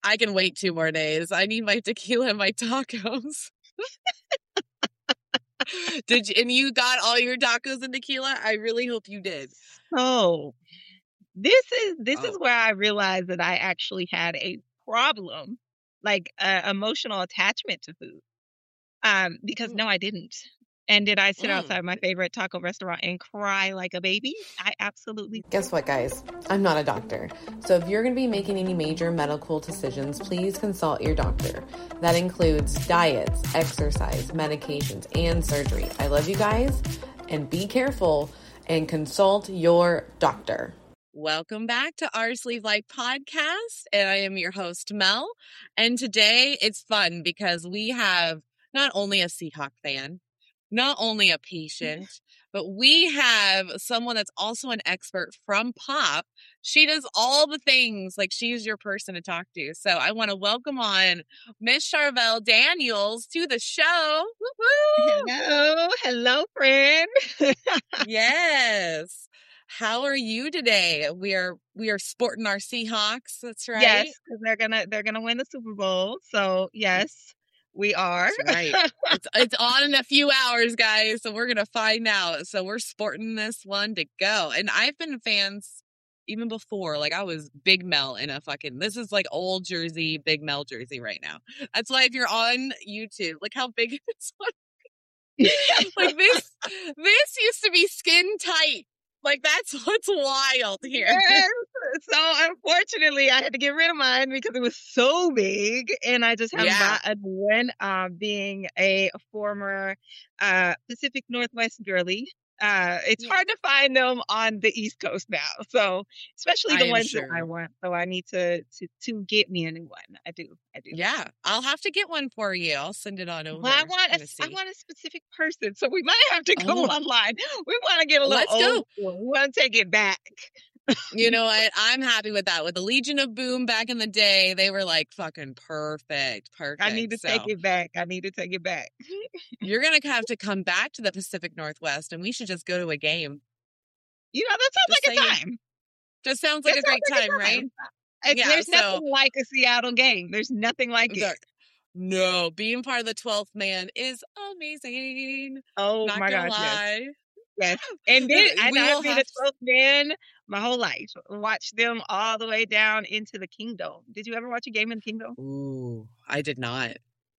I can wait 2 more days. I need my tequila and my tacos. And you got all your tacos and tequila? I really hope you did. So this is Oh. where I realized that I actually had a problem, like emotional attachment to food. Because no, I didn't. And did I sit outside my favorite taco restaurant and cry like a baby? I absolutely. Guess what, guys? I'm not a doctor. So if you're going to be making any major medical decisions, please consult your doctor. That includes diets, exercise, medications, and surgery. I love you guys, and be careful and consult your doctor. Welcome back to Our Sleeve Life podcast, and I am your host, Mel. And today it's fun because we have not only a Seahawk fan, not only a patient, but we have someone that's also an expert from Pop. She does all the things, like she's your person to talk to. So I want to welcome on Miss Charvel Daniels to the show. Woo-hoo! Hello, friend. Yes. How are you today? We are sporting our Seahawks. That's right. Yes, because they're gonna win the Super Bowl. So yes, we are. That's right. It's on in a few hours, guys. So we're gonna find out. So we're sporting this one to go. And I've been fans even before. Like I was Big Mel in a fucking. This is like old jersey, Big Mel jersey right now. That's why if you're on YouTube, look how big this one. Like this used to be skin tight. Like that's what's wild here. Yes. So unfortunately, I had to get rid of mine because it was so big, and I just haven't bought a new one. Being a former Pacific Northwest girly, it's hard to find them on the East Coast now. So especially the ones that I want. So I need to get me a new one. I do. Yeah, I'll have to get one for you. I'll send it on over. Well, I want a specific person, so we might have to go online. We want to get a little old school. We want to take it back. You know what? I'm happy with that. With the Legion of Boom back in the day, they were like fucking perfect. I need to take it back. You're going to have to come back to the Pacific Northwest, and we should just go to a game. You know, that sounds like a time. Just sounds like a great time, right? There's nothing like a Seattle game. There's nothing like it. No, being part of the 12th man is amazing. Oh, not my gonna gosh, lie. Yes. And then I've been a 12th man my whole life. Watched them all the way down into the Kingdom. Did you ever watch a game in the Kingdom? Ooh, I did not.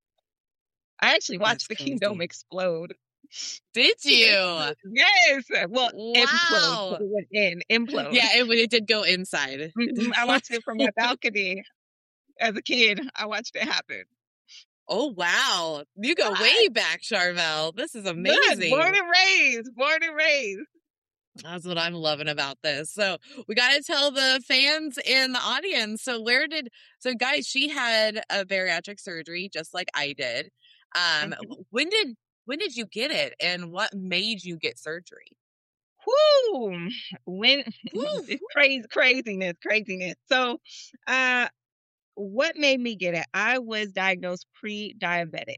I actually watched the Kingdom explode. Did you? Yes. Well, wow. Implode. Yeah, it did go inside. I watched it from my balcony as a kid. I watched it happen. Oh, wow. You go way back, Charvel. This is amazing. Good. Born and raised. That's what I'm loving about this. So we got to tell the fans in the audience. So guys, she had a bariatric surgery just like I did. When did you get it, and what made you get surgery? Whoo! It's craziness. So, what made me get it? I was diagnosed pre-diabetic.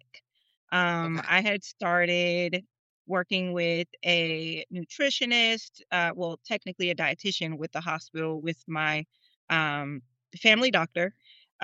I had started working with a nutritionist, well, technically a dietitian with the hospital with my family doctor.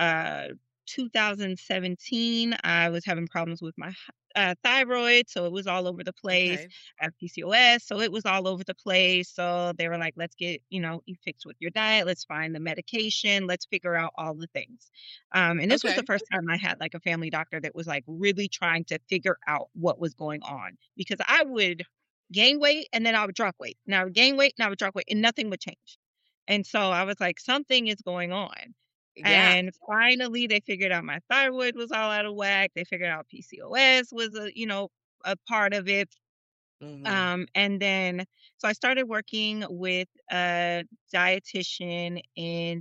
2017, I was having problems with my thyroid, so it was all over the place. I have PCOS, so it was all over the place. So they were like, let's get, you fixed with your diet. Let's find the medication. Let's figure out all the things. And this was the first time I had like a family doctor that was like really trying to figure out what was going on, because I would gain weight and then I would drop weight. And I would gain weight and I would drop weight and nothing would change. And so I was like, something is going on. Yeah. And finally, they figured out my thyroid was all out of whack. They figured out PCOS was a part of it. And then, so I started working with a dietitian in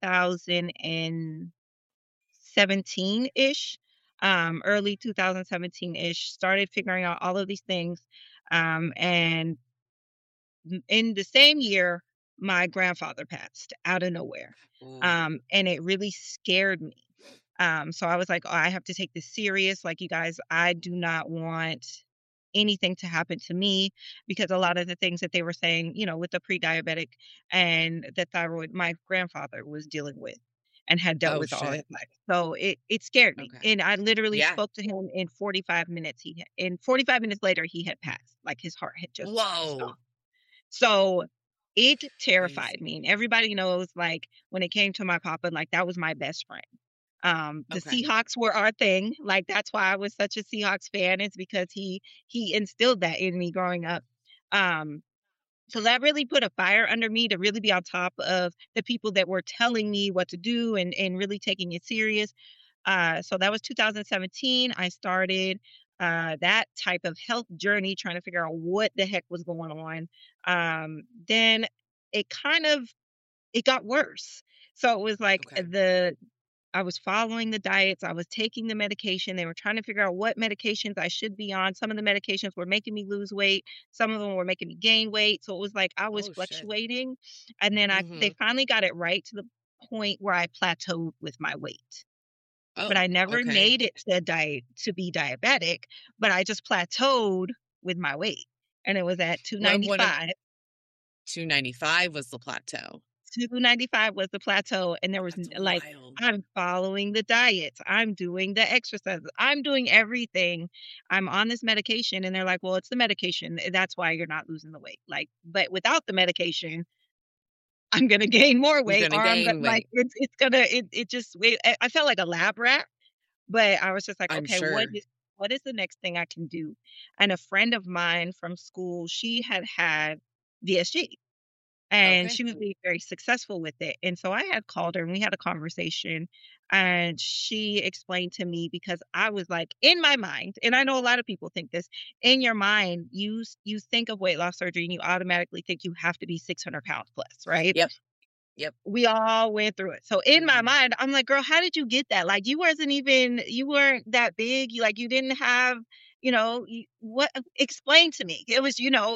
2017-ish, early 2017-ish. Started figuring out all of these things. And in the same year, my grandfather passed out of nowhere. And it really scared me. So I was like, I have to take this serious. Like, you guys, I do not want anything to happen to me, because a lot of the things that they were saying, with the pre-diabetic and the thyroid, my grandfather was dealing with. and had dealt with all his life. So it scared me. Okay. And I literally spoke to him in 45 minutes. In 45 minutes later, he had passed. Like his heart had just stopped. So it terrified me. And everybody knows, like, when it came to my papa, like, that was my best friend. The Seahawks were our thing. Like, that's why I was such a Seahawks fan. It's because he instilled that in me growing up. So that really put a fire under me to really be on top of the people that were telling me what to do and really taking it serious. So that was 2017. I started that type of health journey, trying to figure out what the heck was going on. Then it got worse. So it was like I was following the diets. I was taking the medication. They were trying to figure out what medications I should be on. Some of the medications were making me lose weight. Some of them were making me gain weight. So it was like I was fluctuating. And then they finally got it right to the point where I plateaued with my weight. But I never made it to be diabetic, but I just plateaued with my weight. And it was at 295. 295 was the plateau. 295 was the plateau, and there was wild. I'm following the diets, I'm doing the exercises, I'm doing everything, I'm on this medication, and they're like, well, it's the medication, that's why you're not losing the weight. Like, but without the medication, I'm gonna gain more weight, or I'm gonna, like, it's gonna I felt like a lab rat, but I was just like, okay, what is the next thing I can do? And a friend of mine from school, she had VSG. And she was being very successful with it. And so I had called her and we had a conversation, and she explained to me, because I was like, in my mind, and I know a lot of people think this, in your mind, you think of weight loss surgery and you automatically think you have to be 600 pounds plus, right? Yep. We all went through it. So in my mind, I'm like, girl, how did you get that? Like, you weren't that big. You didn't have, what, explain to me. It was,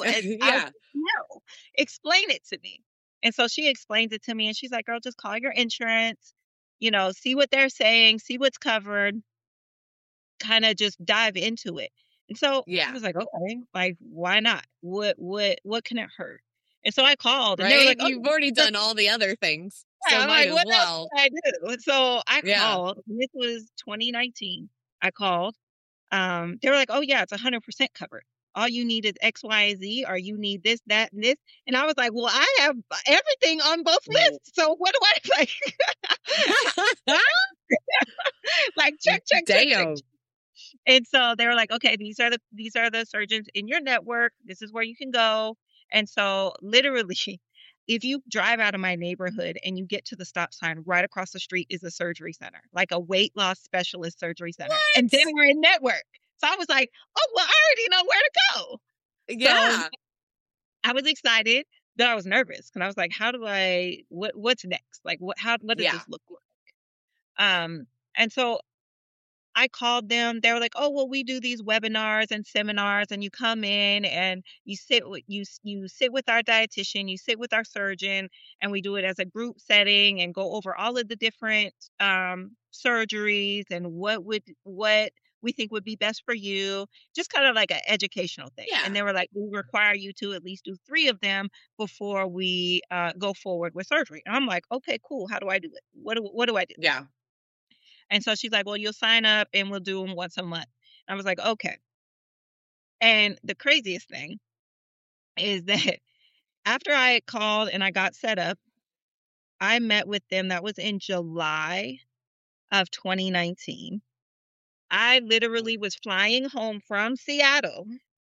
explain it to me. And so she explains it to me, and she's like, girl, just call your insurance, see what they're saying, see what's covered, kind of just dive into it. And so I was like, okay, like, why not? What can it hurt? And so I called, and they were like, you've already done all the other things. So I'm might like, as well. I do. And so I called. This was 2019. I called. They were like, oh yeah, it's 100% covered. All you need is X, Y, and Z, or you need this, that, and this. And I was like, well, I have everything on both lists. So what do I like? Like, check. Damn. And so they were like, okay, these are the surgeons in your network. This is where you can go. And so literally, if you drive out of my neighborhood and you get to the stop sign, right across the street is a surgery center, like a weight loss specialist surgery center. What? And then we're in network. So I was like, oh, well, I already know where to go. Yeah. So I was excited, but I was nervous, because I was like, what's next? Like, what does this look like? And so I called them. They were like, oh, well, we do these webinars and seminars, and you come in and you sit with our dietitian, you sit with our surgeon, and we do it as a group setting and go over all of the different surgeries and what we think would be best for you, just kind of like an educational thing. Yeah. And they were like, we require you to at least do 3 of them before we go forward with surgery. And I'm like, okay, cool. How do I do it? What do I do? Yeah. And so she's like, well, you'll sign up and we'll do them once a month. I was like, okay. And the craziest thing is that after I called and I got set up, I met with them. That was in July of 2019. I literally was flying home from Seattle,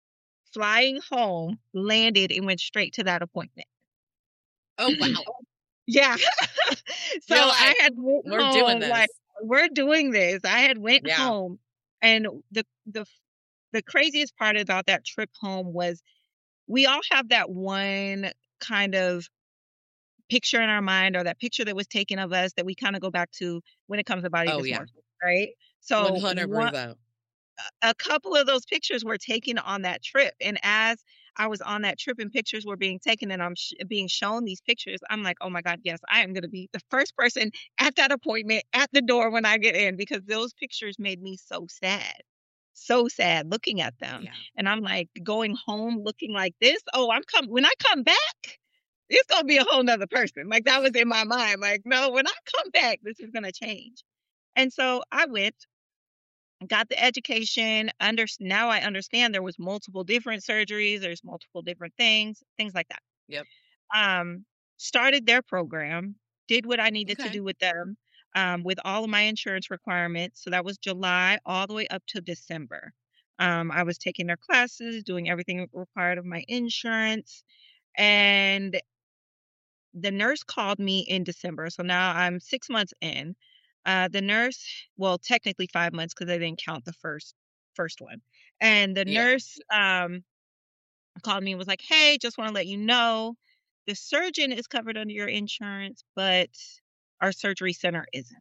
landed, and went straight to that appointment. Oh, wow. Yeah. So I had we're doing this. Like, we're doing this. I had went home, and the craziest part about that trip home was we all have that one kind of picture in our mind, or that picture that was taken of us that we kind of go back to when it comes to body dysmorphia, right? So 100%. A couple of those pictures were taken on that trip, and as I was on that trip and pictures were being taken and I'm being shown these pictures, I'm like, oh my God, yes, I am going to be the first person at that appointment at the door when I get in, because those pictures made me so sad looking at them. Yeah. And I'm like, going home looking like this. Oh, when I come back, it's going to be a whole nother person. Like, that was in my mind. Like, no, when I come back, this is going to change. And so I went, got the education. Now I understand there was multiple different surgeries. There's multiple different things like that. Yep. Started their program, did what I needed to do with them, with all of my insurance requirements. So that was July all the way up to December. I was taking their classes, doing everything required of my insurance. And the nurse called me in December. So now I'm 6 months in. The nurse, well, technically 5 months because I didn't count the first one. And the nurse called me and was like, hey, just want to let you know the surgeon is covered under your insurance, but our surgery center isn't.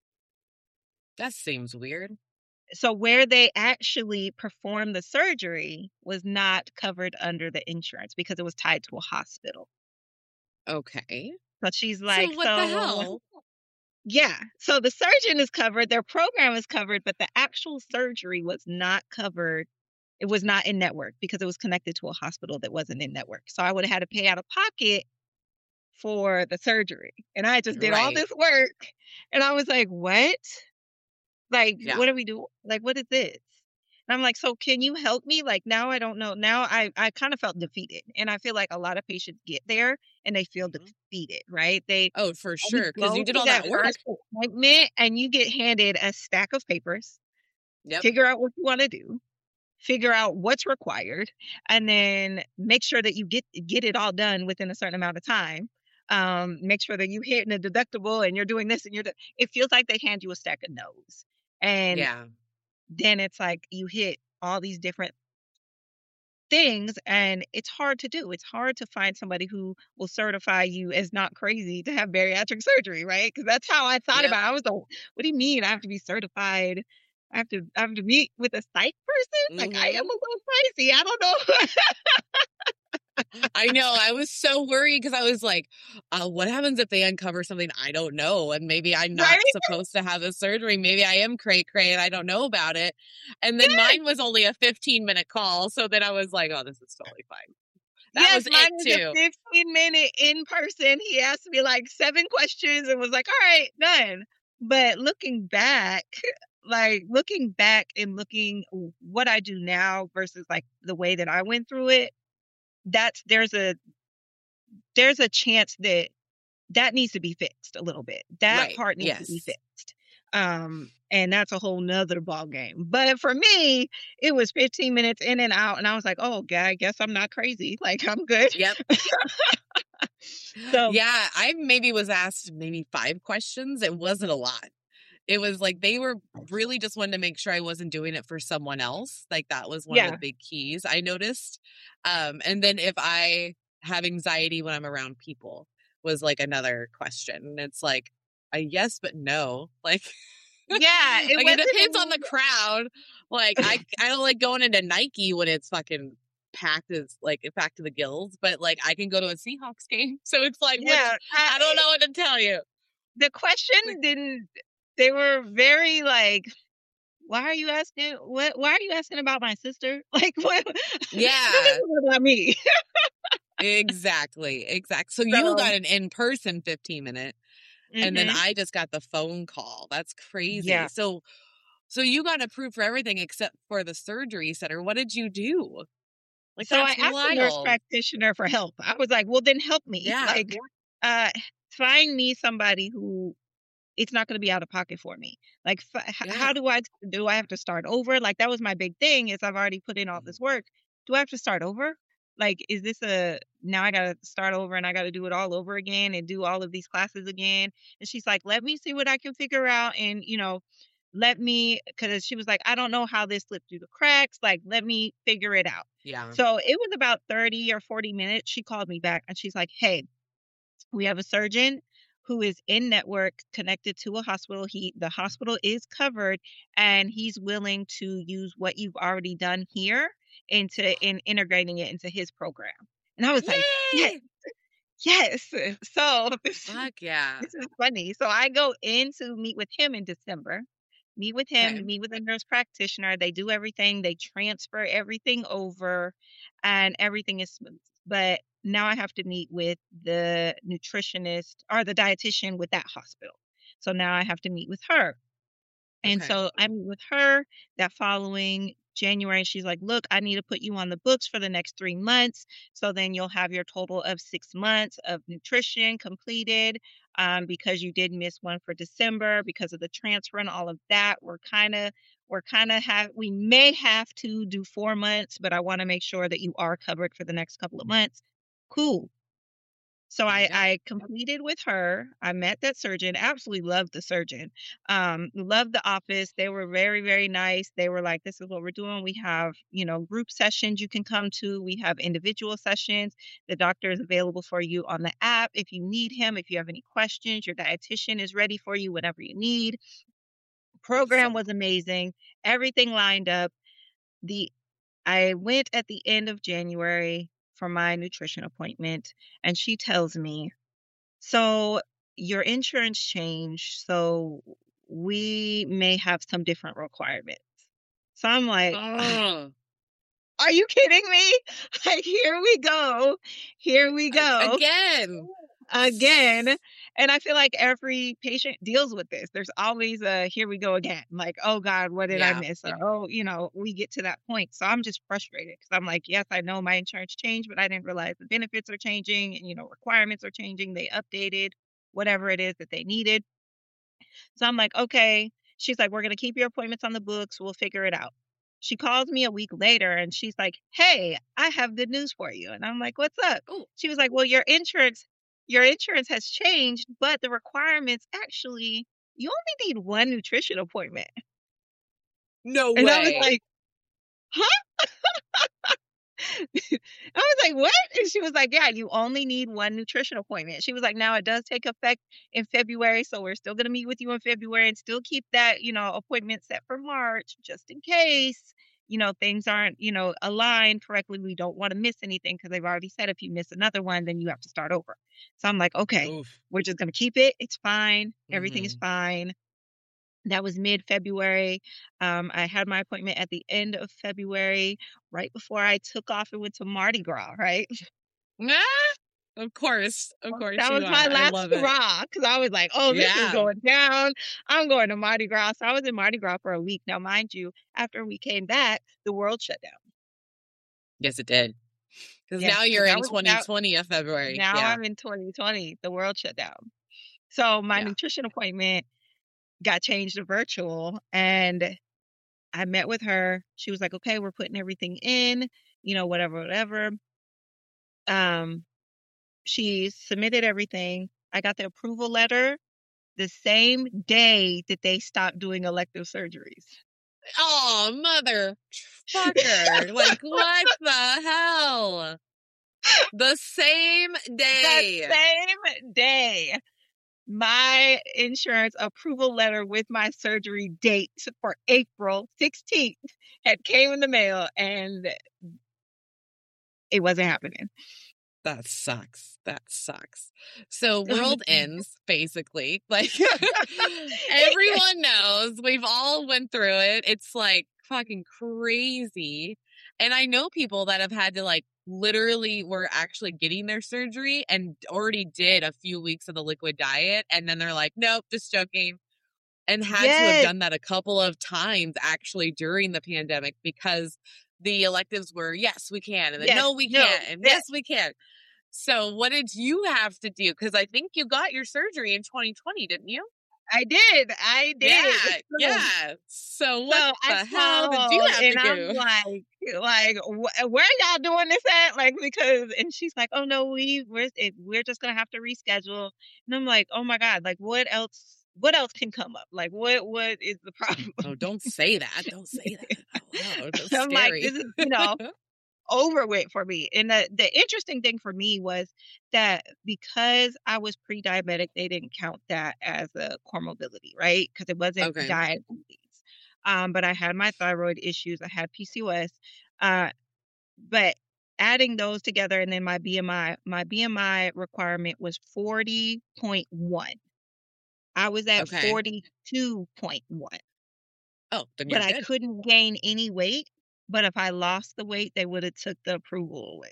That seems weird. So where they actually performed the surgery was not covered under the insurance because it was tied to a hospital. Okay. But she's like, so what the hell? Yeah. So the surgeon is covered, their program is covered, but the actual surgery was not covered. It was not in network because it was connected to a hospital that wasn't in network. So I would have had to pay out of pocket for the surgery. And I just did all this work. And I was like, what? Like, what do we do? Like, what is this? And I'm like, so can you help me? Like, now I don't know. Now I kind of felt defeated. And I feel like a lot of patients get there and they feel defeated, right? Oh, for sure. Because you did all that work. And you get handed a stack of papers. Yep. Figure out what you want to do. Figure out what's required. And then make sure that you get it all done within a certain amount of time. Make sure that you hit the deductible and you're doing this and it feels like they hand you a stack of no's. And then it's like you hit all these different things and it's hard to do. It's hard to find somebody who will certify you as not crazy to have bariatric surgery, right? Because that's how I thought about it. I was like, what do you mean I have to be certified? I have to meet with a psych person? Like, I am a little crazy. I don't know. I know. I was so worried because I was like, what happens if they uncover something I don't know? And maybe I'm not supposed to have a surgery. Maybe I am cray-cray and I don't know about it. And then mine was only a 15-minute call. So then I was like, oh, this is totally fine. That was mine it too. Was a 15-minute in person. He asked me like 7 questions and was like, all right, done. But looking back and looking what I do now versus like the way that I went through it, there's a chance that needs to be fixed a little bit. That part needs to be fixed. And that's a whole nother ball game. But for me, it was 15 minutes in and out. And I was like, oh, God, I guess I'm not crazy. Like, I'm good. Yep. So yeah, I maybe was asked 5 questions. It wasn't a lot. It was like they were really just wanting to make sure I wasn't doing it for someone else. Like that was one of the big keys I noticed. And then if I have anxiety when I'm around people was like another question. And it's like a yes, but no. Like, it depends on the crowd. Like I don't like going into Nike when it's fucking packed to the gills, but like I can go to a Seahawks game. So it's like, I don't know what to tell you. The question they were very like, why are you asking about my sister? Like, what? Yeah. This is about me. Exactly. So you got an in-person 15-minute and then I just got the phone call. That's crazy. Yeah. So you got approved for everything except for the surgery center. What did you do? Like, so I asked the nurse practitioner for help. I was like, well, then help me. Yeah. Like, find me somebody who it's not going to be out of pocket for me. Like, how do I have to start over? Like, that was my big thing is I've already put in all this work. Do I have to start over? Like, is this now I got to start over and I got to do it all over again and do all of these classes again? And she's like, let me see what I can figure out. And, because she was like, I don't know how this slipped through the cracks. Like, let me figure it out. Yeah. So it was about 30 or 40 minutes. She called me back and she's like, hey, we have a surgeon who is in network connected to a hospital. The hospital is covered and he's willing to use what you've already done here in integrating it into his program. And I was like, yes. So this is funny. So I go in to meet with him in December, meet with a nurse practitioner. They do everything. They transfer everything over and everything is smooth. But now I have to meet with the nutritionist or the dietitian with that hospital. So now I have to meet with her. And Okay. so I meet with her that following January. She's like, look, I need to put you on the books for the next 3 months. So then you'll have your total of 6 months of nutrition completed, because you did miss one for December because of the transfer and all of that. We may have to do 4 months, but I want to make sure that you are covered for the next couple of months. Cool. So I completed with her. I met that surgeon. Absolutely loved the surgeon. Loved the office. They were very, very nice. They were like, this is what we're doing. We have, group sessions you can come to. We have individual sessions. The doctor is available for you on the app if you need him. If you have any questions, your dietitian is ready for you whenever you need. Program was amazing. Everything lined up. I went at the end of January for my nutrition appointment, and she tells me, so your insurance changed, so we may have some different requirements. So I'm like, are you kidding me? Like, here we go. Again. And I feel like every patient deals with this. There's always a here we go again. Like, oh God, what did I miss? Or, we get to that point. So I'm just frustrated because I'm like, yes, I know my insurance changed, but I didn't realize the benefits are changing and, requirements are changing. They updated whatever it is that they needed. So I'm like, okay. She's like, we're going to keep your appointments on the books. We'll figure it out. She calls me a week later and she's like, hey, I have good news for you. And I'm like, what's up? Ooh. She was like, well, your insurance has changed, but the requirements actually, you only need one nutrition appointment. No way. And I was like, huh? I was like, what? And she was like, yeah, you only need one nutrition appointment. She was like, now it does take effect in February. So we're still going to meet with you in February and still keep that, appointment set for March, just in case, things aren't, aligned correctly. We don't want to miss anything because they've already said if you miss another one, then you have to start over. So I'm like, okay, we're just going to keep it. It's fine. Everything is fine. That was mid-February. I had my appointment at the end of February, right before I took off and went to Mardi Gras, right? Of course. That was my last hurrah, because I was like, oh, this is going down. I'm going to Mardi Gras. So I was in Mardi Gras for a week. Now, mind you, after we came back, the world shut down. Yes, it did. Because now you're in 2020 of February. Now I'm in 2020. The world shut down. So my nutrition appointment got changed to virtual, and I met with her. She was like, okay, we're putting everything in, whatever. She submitted everything. I got the approval letter the same day that they stopped doing elective surgeries. Oh, motherfucker. Like, what the hell? The same day. My insurance approval letter with my surgery date for April 16th had came in the mail, and it wasn't happening. That sucks. So world ends, basically. Like, everyone knows. We've all went through it. It's like fucking crazy. And I know people that have had to, like, literally were actually getting their surgery and already did a few weeks of the liquid diet. And then they're like, nope, just joking. And had to have done that a couple of times actually during the pandemic, because the electives were, yes, we can. And then, no, we can't. And yes, we can. So what did you have to do? Because I think you got your surgery in 2020, didn't you? I did. Yeah. So what the hell did you have to do? I'm like, where y'all doing this at? Like, and she's like, oh no, we're just gonna have to reschedule. And I'm like, oh my God, like what else can come up? Like, what is the problem? Oh, don't say that. Don't say that. Oh, wow, that's I'm scary. like, this is, over with for me. And the interesting thing for me was that because I was pre-diabetic, they didn't count that as a comorbidity, right? Because it wasn't diabetes. But I had my thyroid issues. I had PCOS. But adding those together, and then my BMI requirement was 40.1. I was at 42.1. Oh, then but I couldn't gain any weight. But if I lost the weight, they would have took the approval away.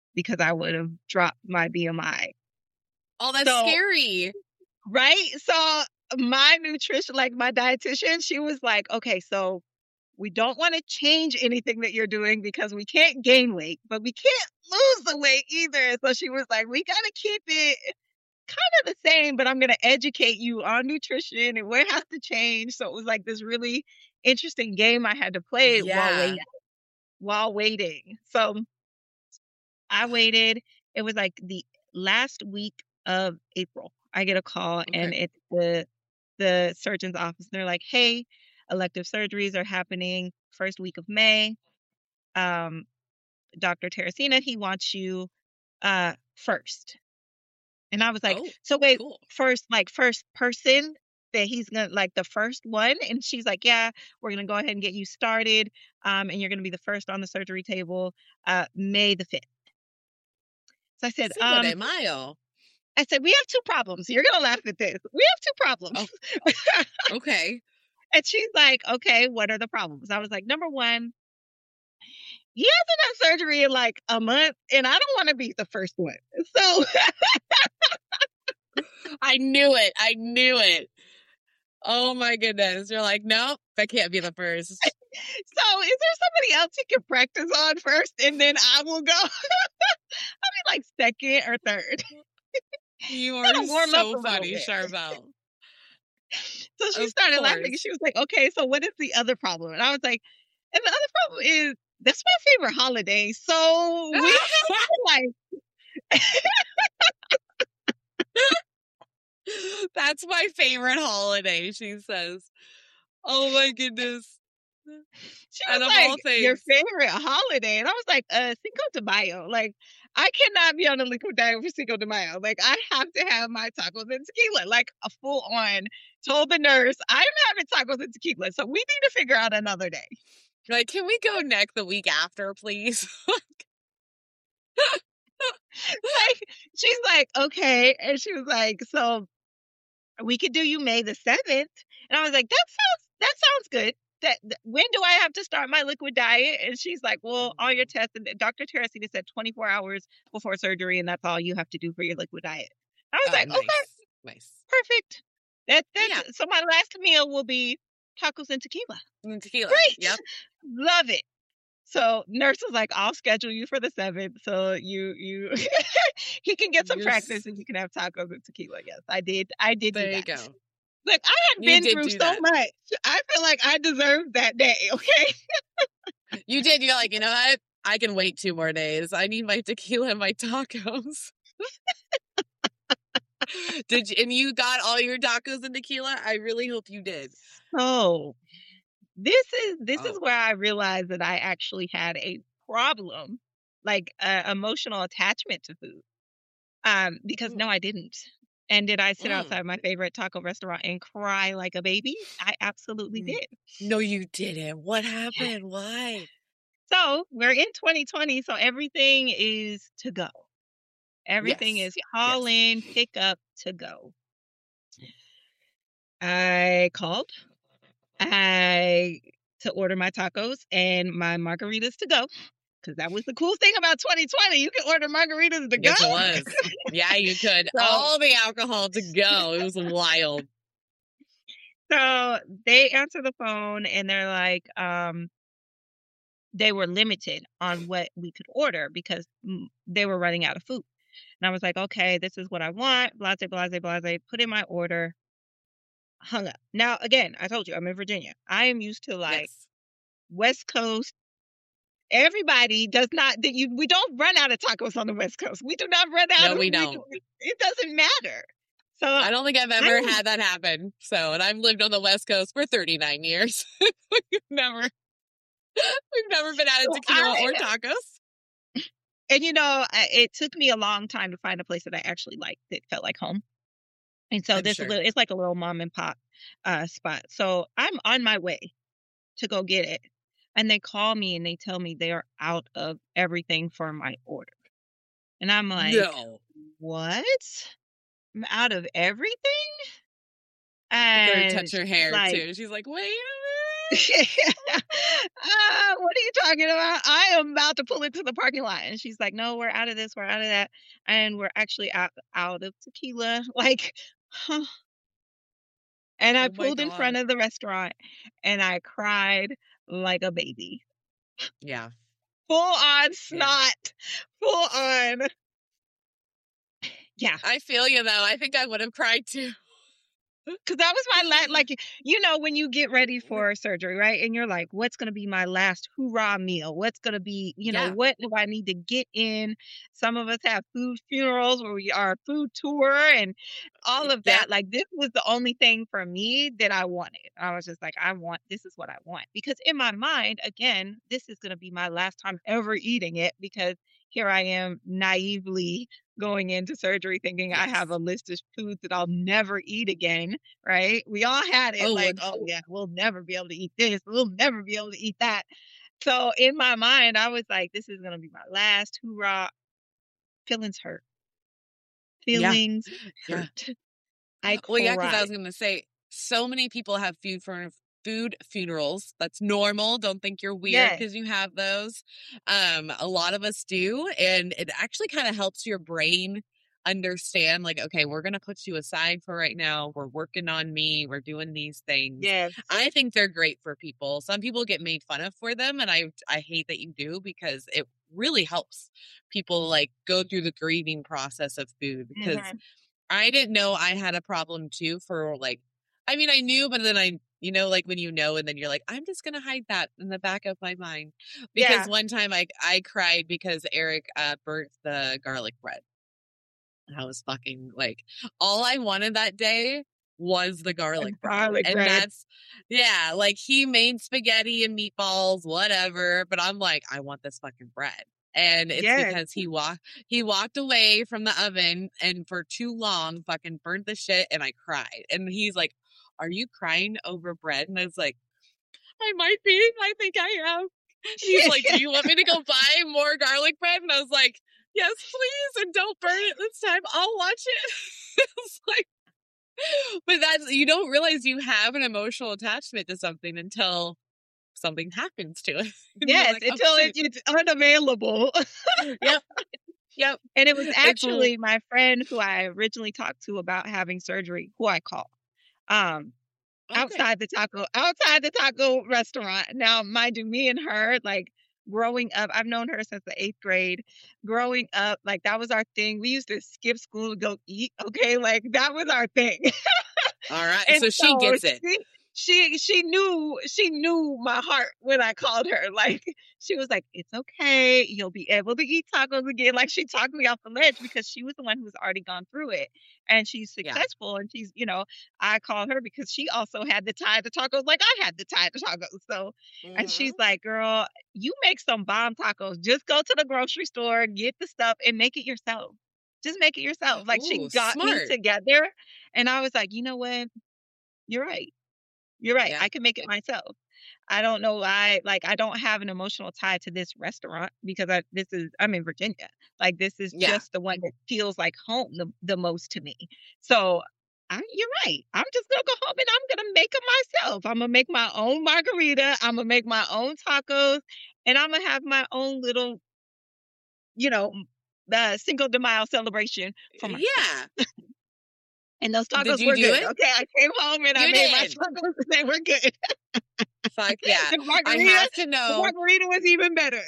because I would have dropped my BMI. Oh, that's scary. Right? So my nutrition, like my dietitian, she was like, okay, so we don't want to change anything that you're doing because we can't gain weight, but we can't lose the weight either. So she was like, we got to keep it kind of the same, but I'm going to educate you on nutrition and what has to change. So it was like this really interesting game I had to play while waiting. So I waited. It was like the last week of April. I get a call and it's the surgeon's office. They're like, hey, elective surgeries are happening first week of May. Dr. Teresina, he wants you first. And I was like, so wait, cool. first person that he's gonna, like, the first one? And she's like, yeah, we're gonna go ahead and get you started. And you're gonna be the first on the surgery table, May the 5th. So I said, I said, we have two problems. You're gonna laugh at this. We have two problems. Oh. Okay. And she's like, okay, what are the problems? I was like, number one, he hasn't had surgery in like a month, and I don't want to be the first one. So I knew it. Oh my goodness. You're like, nope, I can't be the first. So is there somebody else you can practice on first, and then I will go? I'll be like second or third. You are so funny, Charbel. So she started laughing. She was like, okay, so what is the other problem? And I was like, and the other problem is, that's my favorite holiday. So we have to, like... That's my favorite holiday, she says. Oh my goodness. She was like, your favorite holiday? And I was like, Cinco de Mayo. Like, I cannot be on a liquid diet for Cinco de Mayo. Like, I have to have my tacos and tequila. Like, a full on, told the nurse, I'm having tacos and tequila. So we need to figure out another day. Like, can we go the week after, please? Like, she's like, okay. And she was like, so we could do you May the 7th. And I was like, that sounds good. When do I have to start my liquid diet? And she's like, well, all your tests, and Dr. Teresina said 24 hours before surgery, and that's all you have to do for your liquid diet. I was like, nice. Okay, nice, perfect. That's So my last meal will be tacos and tequila. Tequila, great, yep, love it. So nurse was like, I'll schedule you for the 7th, so you he can get some practice and you can have tacos and tequila. Yes, I did. There you go. Look, I had been through so much. I feel like I deserved that day, okay? You did. You're like, you know what? I can wait 2 more days. I need my tequila and my tacos. Did you? And you got all your tacos and tequila? I really hope you did. Oh, this is where I realized that I actually had a problem, like emotional attachment to food. Because no, I didn't. And did I sit outside my favorite taco restaurant and cry like a baby? I absolutely did. No, you didn't. What happened? Why? So we're in 2020, so everything is to go. Everything is call in, pick up, to go. I called to order my tacos and my margaritas to go. Because that was the cool thing about 2020. You could order margaritas to go. Yes, it was. Yeah, you could. So, all the alcohol to go. It was wild. So they answer the phone and they're like, they were limited on what we could order because they were running out of food. And I was like, okay, this is what I want. Blase, blase, blase. Put in my order. Hung up. Now, again, I told you, I'm in Virginia. I am used to West Coast. Everybody does not, we don't run out of tacos on the West Coast. We do not run out. No, we don't. It doesn't matter. So I don't think I've ever had that happen. So, and I've lived on the West Coast for 39 years. We've never been out of tequila or tacos. And it took me a long time to find a place that I actually liked that felt like home. And so it's like a little mom and pop spot. So I'm on my way to go get it. And they call me and they tell me they are out of everything for my order. And I'm like, no. What? I'm out of everything? And touch her hair too. She's like, wait a What are you talking about? I am about to pull into the parking lot. And she's like, no, we're out of this, we're out of that. And we're actually out of tequila. Like, huh. And I Oh my pulled in front God. of the restaurant and I cried like a baby. Yeah. Full on Yeah. snot. Full on. Yeah. I feel you though. I think I would have cried too. Because that was my last, like, you know, when you get ready for surgery, right? And you're like, what's going to be my last hoorah meal? What's going to be, you know, Yeah. what do I need to get in? Some of us have food funerals where we are food tour and all of that. Yep. Like, this was the only thing for me that I wanted. I was just like, this is what I want. Because in my mind, again, this is going to be my last time ever eating it because here I am naively going into surgery thinking I have a list of foods that I'll never eat again, right? We all had it like, oh yeah, we'll never be able to eat this. We'll never be able to eat that. So in my mind, I was like, this is going to be my last hoorah. Feelings hurt. Feelings hurt. Yeah. I cried. Well, yeah, because I was going to say, so many people have food funerals. That's normal. Don't think you're weird because you have those. A lot of us do. And it actually kind of helps your brain understand, like, okay, we're going to put you aside for right now. We're working on me. We're doing these things. Yes. I think they're great for people. Some people get made fun of for them. And I hate that you do because it really helps people like go through the grieving process of food because I didn't know I had a problem too for like, I mean, I knew, but then you know, like when you know, and then you're like, I'm just going to hide that in the back of my mind. Because one time I cried because Eric burnt the garlic bread. I was fucking like, all I wanted that day was the garlic bread. And that's, yeah, like he made spaghetti and meatballs, whatever. But I'm like, I want this fucking bread. And it's because he walked away from the oven and for too long fucking burnt the shit and I cried. And he's like, are you crying over bread? And I was like, I might be. I think I am. He's like, do you want me to go buy more garlic bread? And I was like, yes, please. And don't burn it this time. I'll watch it. It's like, but you don't realize you have an emotional attachment to something until something happens to it. Yes, like, until it's unavailable. Yep. And it was actually my friend who I originally talked to about having surgery, who I called. Outside the taco restaurant. Now, mind you, me and her, like growing up, I've known her since the 8th grade. Growing up, like that was our thing. We used to skip school to go eat. Okay, like that was our thing. All right, so she gets it. She knew my heart when I called her. Like she was like, it's okay, you'll be able to eat tacos again. Like she talked me off the ledge because she was the one who's already gone through it and she's successful. And she's, you know, I called her because she also had the tie to tacos like I had the tie to tacos. So and she's like, girl, you make some bomb tacos. Just go to the grocery store, get the stuff and make it yourself. Just make it yourself. Like she got me together and I was like, you know what? You're right. You're right. Yeah. I can make it myself. I don't know why, like, I don't have an emotional tie to this restaurant because I'm in Virginia. Like, this is just the one that feels like home the most to me. So you're right. I'm just going to go home and I'm going to make it myself. I'm going to make my own margarita. I'm going to make my own tacos and I'm going to have my own little, you know, the Cinco de Mayo celebration for myself. Yeah. And those tacos were good. Okay, I came home and I made my tacos and they were good. Fuck yeah. I have to know. The margarita was even better.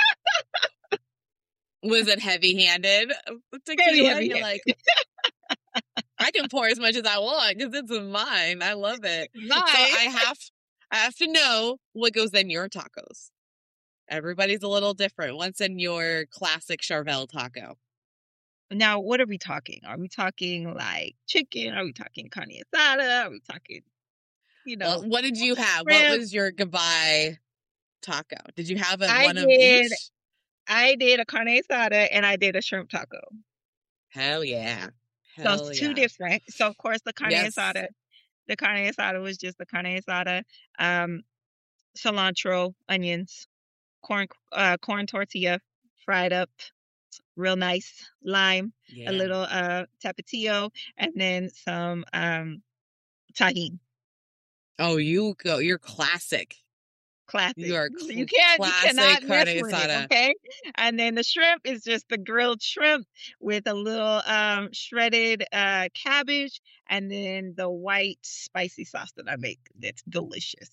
Was it heavy-handed? Heavy-handed. Like, I can pour as much as I want because it's mine. I love it. Nice. So I have to know what goes in your tacos. Everybody's a little different. What's in your classic Charvel taco? Now, what are we talking? Are we talking like chicken? Are we talking carne asada? Are we talking, you know? Well, what did you have? Shrimp? What was your goodbye taco? Did you have one of each? I did a carne asada and I did a shrimp taco. Hell yeah. So it's two different. So, of course, the carne asada was just the carne asada, cilantro, onions, corn tortilla, fried up. Real nice, lime, a little tapatio, and then some tahini. Oh, you're classic. Classic. You are You cannot mess carne with it, asada. okay? And then the shrimp is just the grilled shrimp with a little shredded cabbage, and then the white spicy sauce that I make. That's delicious.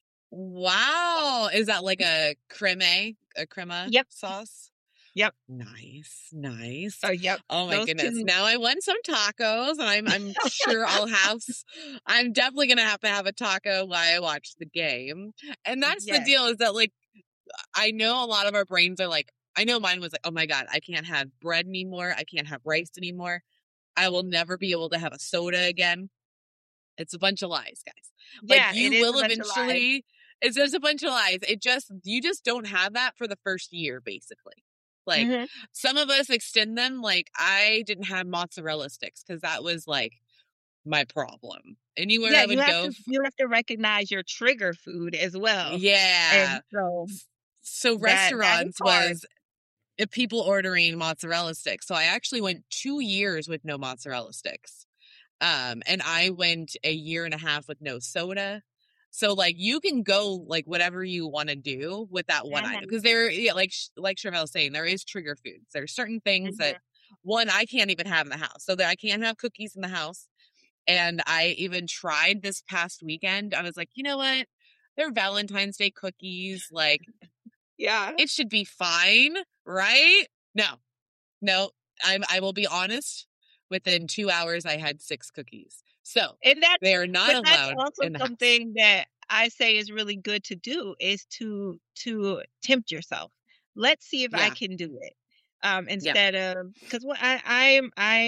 Wow. Is that like a crema Yep. sauce? Yep. Nice. Oh, yep. Oh my Those goodness. two. Now I want some tacos, and I'm sure I'm definitely gonna have to have a taco while I watch the game. And that's the Yes. deal, is that like I know a lot of our brains are like, I know mine was like, oh my God, I can't have bread anymore. I can't have rice anymore. I will never be able to have a soda again. It's a bunch of lies, guys. Like Yeah, you it is will a bunch of lies. eventually, it's just a bunch of lies. You just don't have that for the first year, basically. Like Mhm. some of us extend them. Like I didn't have mozzarella sticks because that was like my problem. Anywhere Yeah, I would go. you have to recognize your trigger food as well. Yeah. And so So that is restaurants hard. was people ordering mozzarella sticks. So I actually went 2 years with no mozzarella sticks. And I went a year and a half with no soda. So like you can go like whatever you want to do with that one item, because like Chevelle was saying, there is trigger foods. There's certain things that one I can't even have in the house, so that I can't have cookies in the house. And I even tried this past weekend. I was like, you know what? They're Valentine's Day cookies. Like, Yeah. it should be fine, right? No. I will be honest. Within 2 hours, I had 6 cookies. So they are not allowed. That's also in the house. something that I say is really good to do, is to tempt yourself. Let's see if I can do it. Instead of, because what I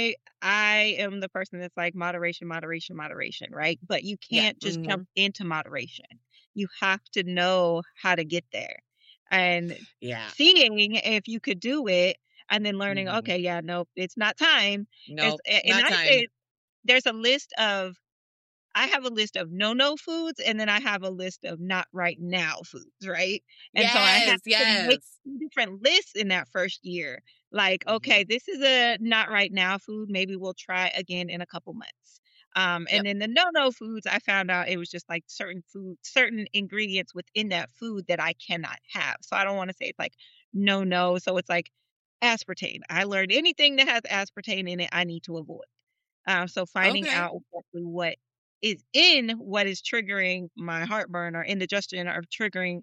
am the person that's like moderation, right? But you can't just jump into moderation. You have to know how to get there, and seeing if you could do it, and then learning, okay, yeah, nope, it's not time. Nope, not time. Say there's a list of, I have a list of no foods, and then I have a list of not right now foods, right? And so I have to make different lists in that first year. Like, okay, this is a not right now food. Maybe we'll try again in a couple months. And then the no foods, I found out it was just like certain ingredients within that food that I cannot have. So I don't want to say it's like no. So it's like aspartame. I learned anything that has aspartame in it, I need to avoid. So finding out exactly what is in what is triggering my heartburn or indigestion or triggering,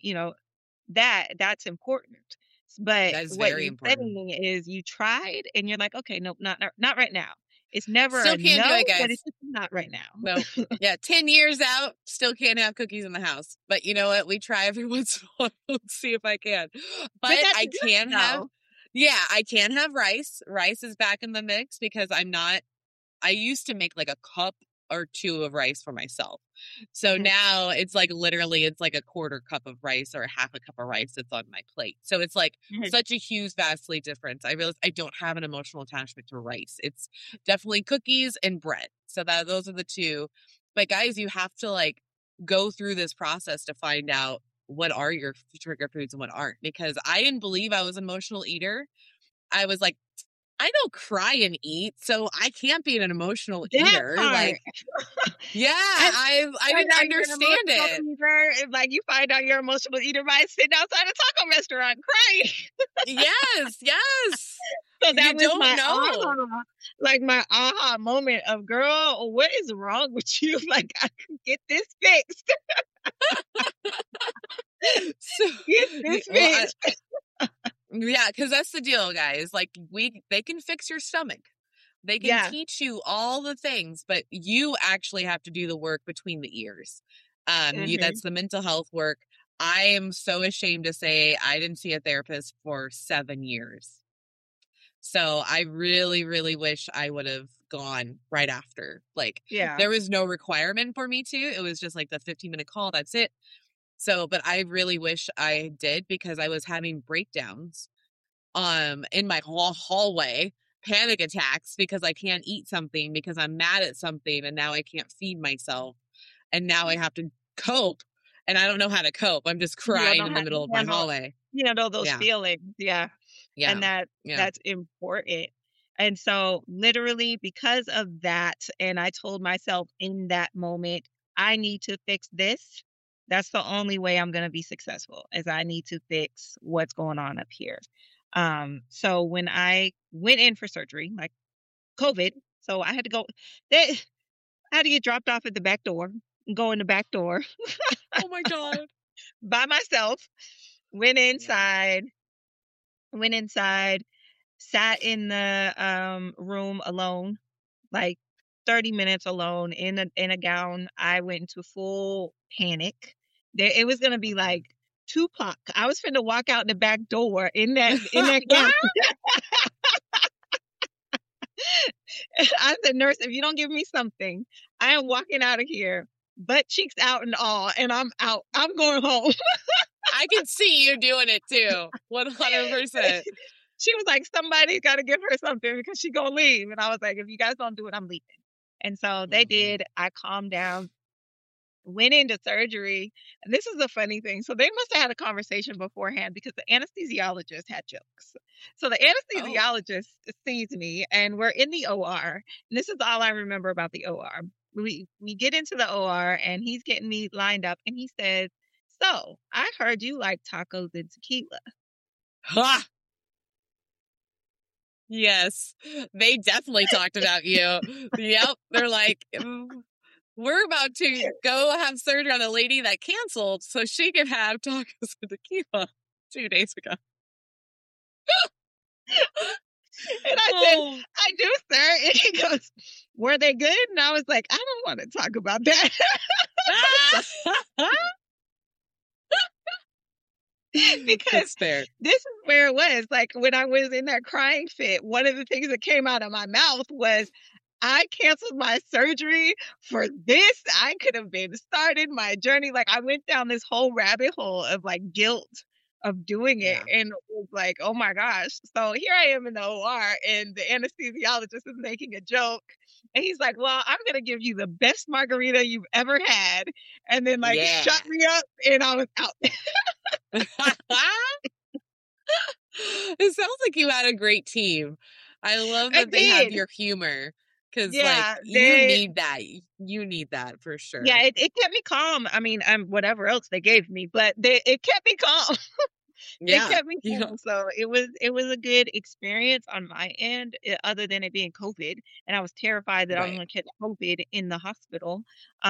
that's important. But that is what very you're important. saying is you tried and you're like, okay, nope, not right now. It's never still a can't no, do it, guys. but it's just not right now. No. Yeah, 10 years out, still can't have cookies in the house. But you know what? We try every once in a while. Let's see if I can. But I can have. Yeah, I can have rice. Rice is back in the mix because I used to make like a cup or 2 of rice for myself. So now it's like literally it's like a quarter cup of rice or a half a cup of rice that's on my plate. So it's like such a huge, vastly difference. I realize I don't have an emotional attachment to rice. It's definitely cookies and bread. So those are the 2. But guys, you have to like go through this process to find out what are your trigger foods and what aren't. Because I didn't believe I was an emotional eater. I was like, I don't cry and eat, so I can't be an emotional eater. Like, yeah, I didn't understand it. Eater, like you find out you're an emotional eater by sitting outside a taco restaurant crying. Yes. So that was my aha, like my aha moment of, girl, what is wrong with you? Like, I can get this fixed. Get this fixed. Yeah, because that's the deal, guys. Like they can fix your stomach. They can teach you all the things, but you actually have to do the work between the ears. That's the mental health work. I am so ashamed to say I didn't see a therapist for 7 years. So I really, really wish I would have gone right after. Like, there was no requirement for me to. It was just like the 15-minute call. That's it. So, but I really wish I did, because I was having breakdowns in my hallway, panic attacks because I can't eat something because I'm mad at something and now I can't feed myself. And now I have to cope and I don't know how to cope. I'm just crying in the middle of my hallway. You know, those feelings. Yeah. And that's important. And so literally because of that, and I told myself in that moment, I need to fix this. That's the only way I'm going to be successful, is I need to fix what's going on up here. So when I went in for surgery, like COVID, so I had to go, I had to get dropped off at the back door, go in the back door. Oh my God. By myself, went inside, sat in the room alone, like 30 minutes alone in a gown. I went into full panic. It was gonna be like Tupac. I was finna walk out the back door in that gown. I said, nurse, if you don't give me something, I am walking out of here, butt cheeks out and all, and I'm out. I'm going home. I can see you doing it too. 100%. She was like, somebody's got to give her something because she gonna leave. And I was like, if you guys don't do it, I'm leaving. And so they did. I calmed down, went into surgery. And this is a funny thing. So they must have had a conversation beforehand because the anesthesiologist had jokes. So the anesthesiologist sees me and we're in the OR. And this is all I remember about the OR. We get into the OR and he's getting me lined up and he says, so I heard you like tacos and tequila. Ha! Yes, they definitely talked about you. Yep. They're like, we're about to go have surgery on a lady that canceled so she can have tacos and tequila 2 days ago. And I said, I do, sir. And he goes, were they good? And I was like, I don't want to talk about that. Because this is where it was. Like when I was in that crying fit, one of the things that came out of my mouth was, I canceled my surgery for this. I could have been started my journey. Like I went down this whole rabbit hole of like guilt of doing it. And it was like, oh my gosh. So here I am in the OR and the anesthesiologist is making a joke. And he's like, well, I'm going to give you the best margarita you've ever had. And then like shut me up and I was out. It sounds like you had a great team. I love that they have your humor because like you need that. You need that for sure. Yeah, it kept me calm. I mean, whatever else they gave me, but it kept me calm. It kept me calm. So it was a good experience on my end, other than it being COVID, and I was terrified that I was going to catch COVID in the hospital.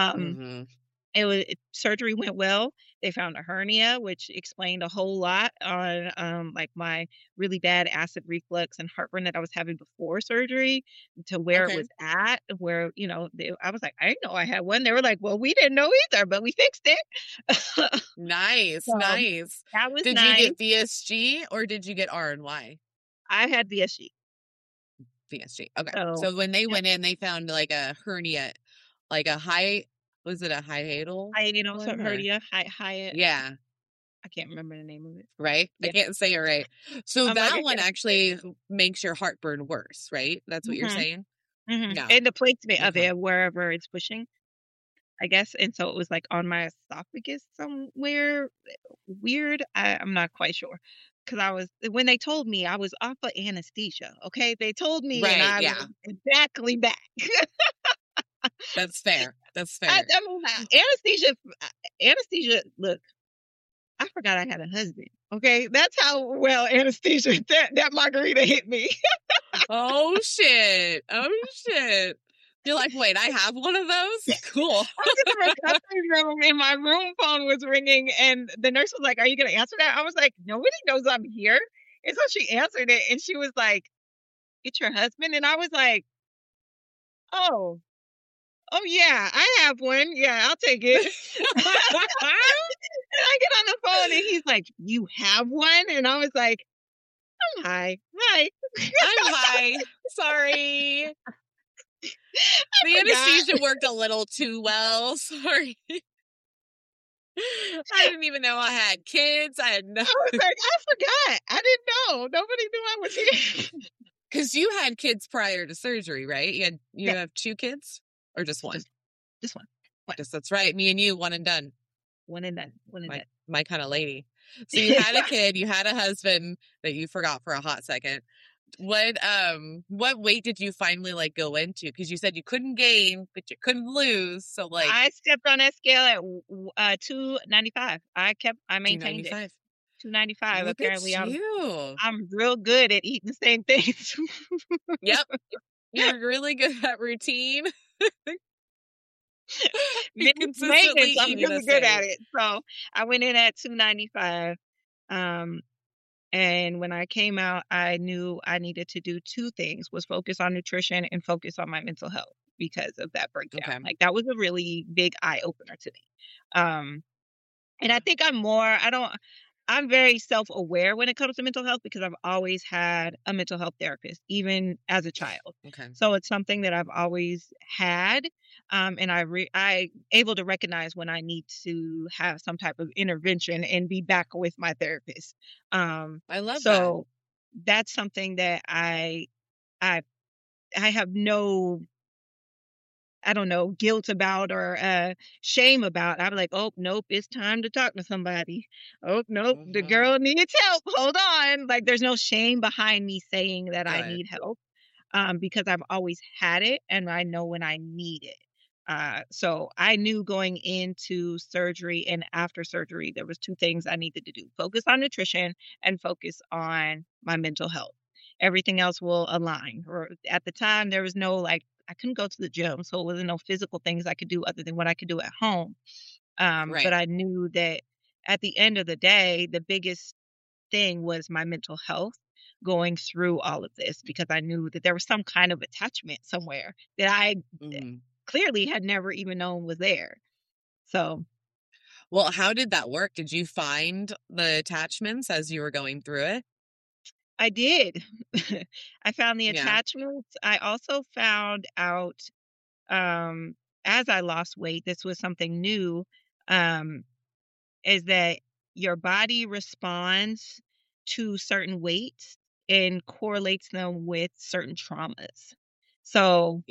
Surgery went well. They found a hernia, which explained a whole lot on like my really bad acid reflux and heartburn that I was having before surgery to where it was at, where, you know, I was like, I didn't know I had one. They were like, well, we didn't know either, but we fixed it. Nice. That was Did you get VSG or did you get RNY? I had VSG. Okay. So when they went in, they found like a hernia, like a was it a hiatal? Hiatal hernia. Yeah. I can't remember the name of it. Right? Yeah. I can't say it right. So that one actually makes your heartburn worse, right? That's what you're saying? Yeah. And the placement of it, wherever it's pushing, I guess. And so it was like on my esophagus somewhere weird. I'm not quite sure. Because when they told me, I was off of anesthesia. Okay. They told me and I was exactly back. That's fair. I mean, anesthesia, look, I forgot I had a husband. Okay. That's how well anesthesia, that margarita hit me. Oh, shit. You're like, wait, I have one of those? Cool. And my room phone was ringing and the nurse was like, are you going to answer that? I was like, nobody knows I'm here. And so she answered it and she was like, it's your husband? And I was like, oh yeah, I have one. Yeah, I'll take it. And I get on the phone and he's like, you have one? And I was like, I'm high. Hi. I'm high. Sorry. The anesthesia worked a little too well. Sorry. I didn't even know I had kids. I was like, I forgot. I didn't know. Nobody knew I was here. Because you had kids prior to surgery, right? You have 2 kids? Or just one? Just one. That's right. Me and you, one and done. One and done. My kind of lady. So you had a kid, you had a husband that you forgot for a hot second. What weight did you finally like go into? Because you said you couldn't gain, but you couldn't lose. So like I stepped on that scale at 295. I maintained it. 295. 295. Look Apparently, at you. I'm real good at eating the same things. Yep. You're really good at routine. You're consistently I'm eating really the good same. at it. So I went in at 295. And when I came out, I knew I needed to do two things: was focus on nutrition and focus on my mental health because of that breakdown. Okay. Like that was a really big eye opener to me. And I think I'm very self-aware when it comes to mental health because I've always had a mental health therapist, even as a child. Okay. So it's something that I've always had. And I able to recognize when I need to have some type of intervention and be back with my therapist. I love that. So that's something that I have no, I don't know, guilt about or shame about. I'm like, oh, nope, it's time to talk to somebody. Oh, nope, the girl needs help. Hold on. Like, there's no shame behind me saying that I need help because I've always had it and I know when I need it. So I knew going into surgery and after surgery, there was two things I needed to do: focus on nutrition and focus on my mental health. Everything else will align. Or at the time, there was no like, I couldn't go to the gym, so it wasn't no physical things I could do other than what I could do at home. But I knew that at the end of the day, the biggest thing was my mental health going through all of this because I knew that there was some kind of attachment somewhere that I clearly had never even known was there. So, well, how did that work? Did you find the attachments as you were going through it? I did. I found the attachments. I also found out as I lost weight, this was something new, is that your body responds to certain weights and correlates them with certain traumas. So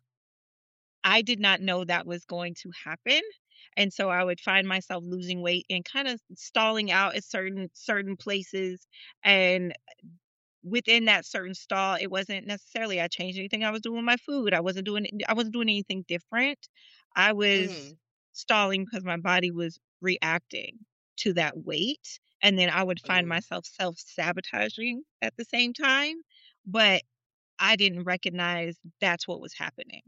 I did not know that was going to happen. And so I would find myself losing weight and kind of stalling out at certain places. And within that certain stall, it wasn't necessarily I changed anything I was doing with my food. I wasn't doing anything different. I was stalling because my body was reacting to that weight. And then I would find myself self-sabotaging at the same time. But I didn't recognize that's what was happening.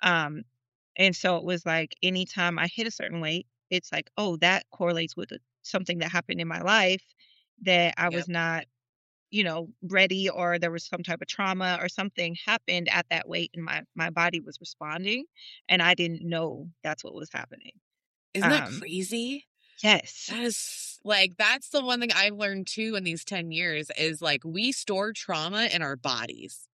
And so it was like anytime I hit a certain weight, it's like, oh, that correlates with something that happened in my life that I was not, ready, or there was some type of trauma or something happened at that weight and my body was responding and I didn't know that's what was happening. Isn't that crazy? Yes. That's the one thing I've learned too in these 10 years is like we store trauma in our bodies.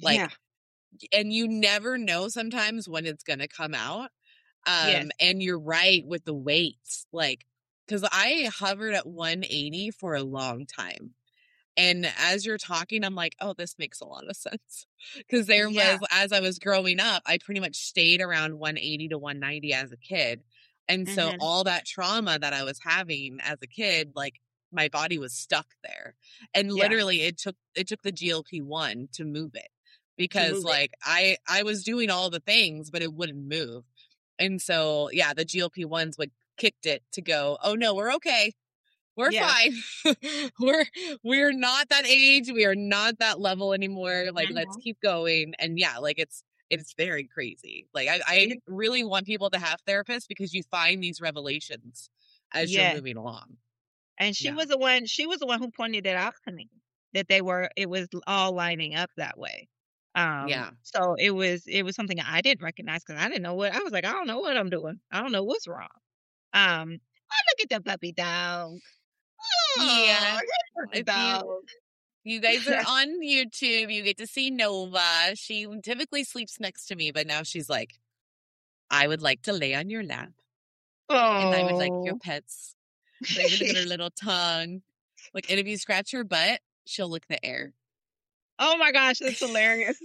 And you never know sometimes when it's going to come out. And you're right with the weights, because I hovered at 180 for a long time. And as you're talking, I'm like, oh, this makes a lot of sense. Because there was, as I was growing up, I pretty much stayed around 180 to 190 as a kid. And so all that trauma that I was having as a kid, like my body was stuck there. And literally it took the GLP-1 to move it. Because I was doing all the things, but it wouldn't move. And so, the GLP-1s would kicked it to go, oh no, we're okay. We're fine. we're not that age. We are not that level anymore. Let's keep going. And it's very crazy. I really want people to have therapists because you find these revelations as you're moving along. And she was the one who pointed it out to me that it was all lining up that way. So it was something I didn't recognize because I didn't know I was like, I don't know what I'm doing. I don't know what's wrong. Oh, look at the puppy dog. Oh, you guys are on YouTube. You get to see Nova. She typically sleeps next to me, but now she's like, I would like to lay on your lap. Oh. And I would like your pets. Look at her little tongue. And if you scratch her butt, she'll lick the air. Oh my gosh, that's hilarious.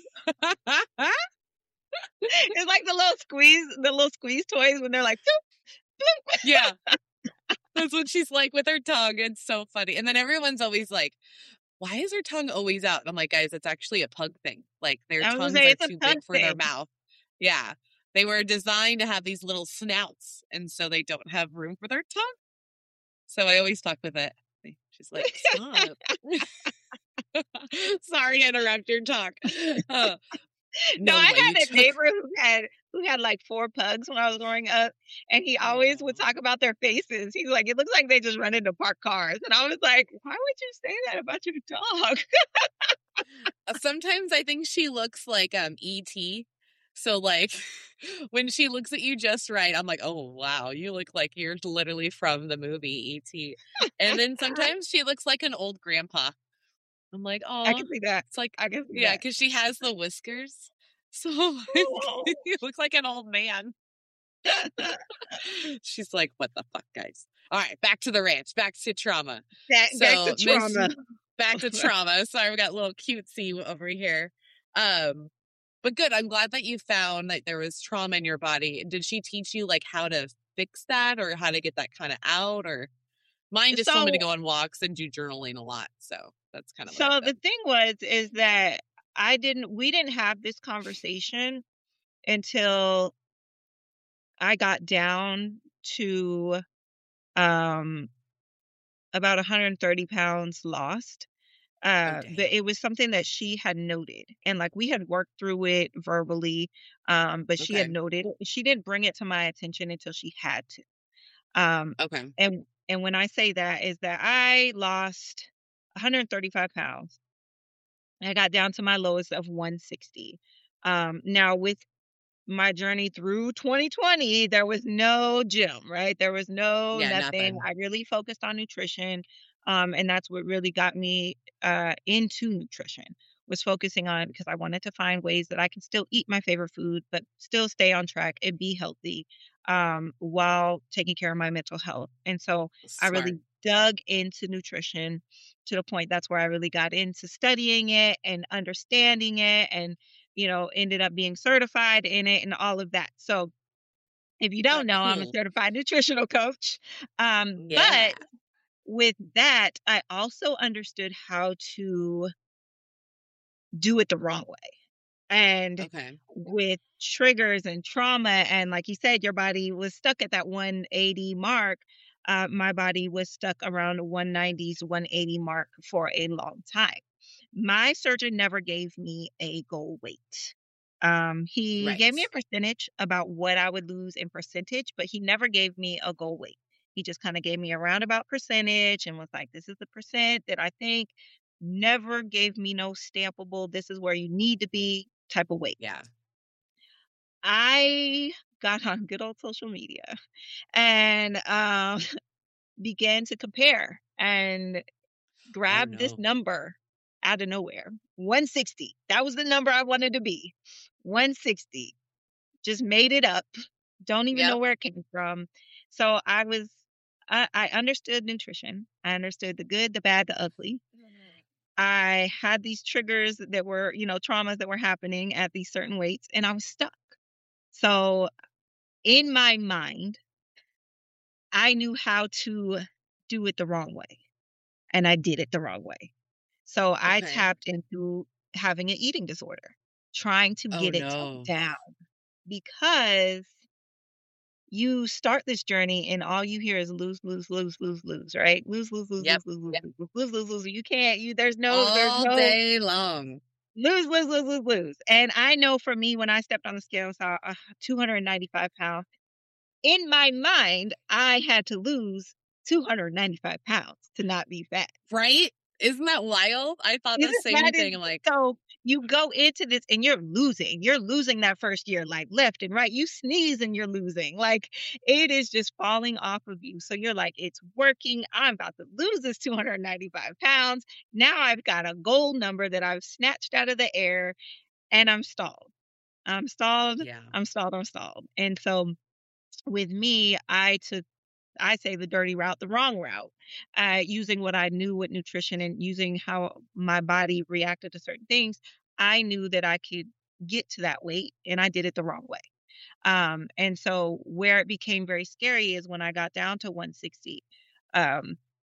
It's like the little squeeze toys when they're like, boop, boop. Yeah. That's what she's like with her tongue. It's so funny. And then everyone's always like, why is her tongue always out? And I'm like, guys, it's actually a pug thing. Like, their I was tongues gonna say are it's a too pug big for their thing. mouth. Yeah. They were designed to have these little snouts, and so they don't have room for their tongue. So I always talk with it. She's like, stop. Sorry to interrupt your talk. No, I had a neighbor who had like 4 pugs when I was growing up, and he always would talk about their faces. He's like, it looks like they just run into parked cars. And I was like, why would you say that about your dog? Sometimes I think she looks like E.T. So like when she looks at you just right, I'm like, oh wow, you look like you're literally from the movie E.T. And then sometimes she looks like an old grandpa. I'm like, oh, I can see that. It's like, I can see yeah, that. because she has the whiskers. So you look like an old man. She's like, what the fuck, guys? All right, back to the ranch, back to trauma. Back to trauma. Back to trauma. Sorry, we got a little cutesy over here. But good. I'm glad that you found that there was trauma in your body. Did she teach you like how to fix that or how to get that kind of out? Or mine just told me to go on walks and do journaling a lot. So that's kind of so the thing is that we didn't have this conversation until I got down to about 130 pounds lost. But it was something that she had noted, and like we had worked through it verbally, but she had noted. She didn't bring it to my attention until she had to. And when I say that is that I lost 135 pounds. I got down to my lowest of 160. Now with my journey through 2020, there was no gym, right? There was nothing. I really focused on nutrition. And that's what really got me into nutrition, was focusing on, because I wanted to find ways that I can still eat my favorite food, but still stay on track and be healthy while taking care of my mental health. And so I really dug into nutrition to the point that's where I really got into studying it and understanding it, and ended up being certified in it and all of that. So if you don't know, I'm a certified nutritional coach. But with that, I also understood how to do it the wrong way. And with triggers and trauma, and like you said, your body was stuck at that 180 mark. My body was stuck around 190s, 180 mark for a long time. My surgeon never gave me a goal weight. He gave me a percentage about what I would lose in percentage, but he never gave me a goal weight. He just kind of gave me a roundabout percentage and was like, this is the percent that I think. Never gave me no stampable, this is where you need to be type of weight. Yeah. I got on good old social media and began to compare and grab this number out of nowhere. 160. That was the number I wanted to be. 160. Just made it up. Don't even know where it came from. So I understood nutrition. I understood the good, the bad, the ugly. I had these triggers that were, traumas that were happening at these certain weights, and I was stuck. So in my mind, I knew how to do it the wrong way, and I did it the wrong way. So I tapped into having an eating disorder, trying to get it down, because you start this journey and all you hear is lose, lose, lose, lose, lose, right? Lose, lose, lose, lose, lose, lose, lose, lose. You can't, there's no day long. Lose, lose, lose, lose, lose. And I know for me, when I stepped on the scale and saw 295 pounds, in my mind, I had to lose 295 pounds to not be fat. Right? Isn't that wild? I thought the same thing. I'm like, so you go into this and you're losing that first year, like left and right. You sneeze and you're losing, like it is just falling off of you. So you're like, it's working. I'm about to lose this 295 pounds. Now I've got a goal number that I've snatched out of the air, and I'm stalled. I'm stalled. And so with me, I say the dirty route, the wrong route, using what I knew with nutrition and using how my body reacted to certain things. I knew that I could get to that weight, and I did it the wrong way. And so where it became very scary is when I got down to 160.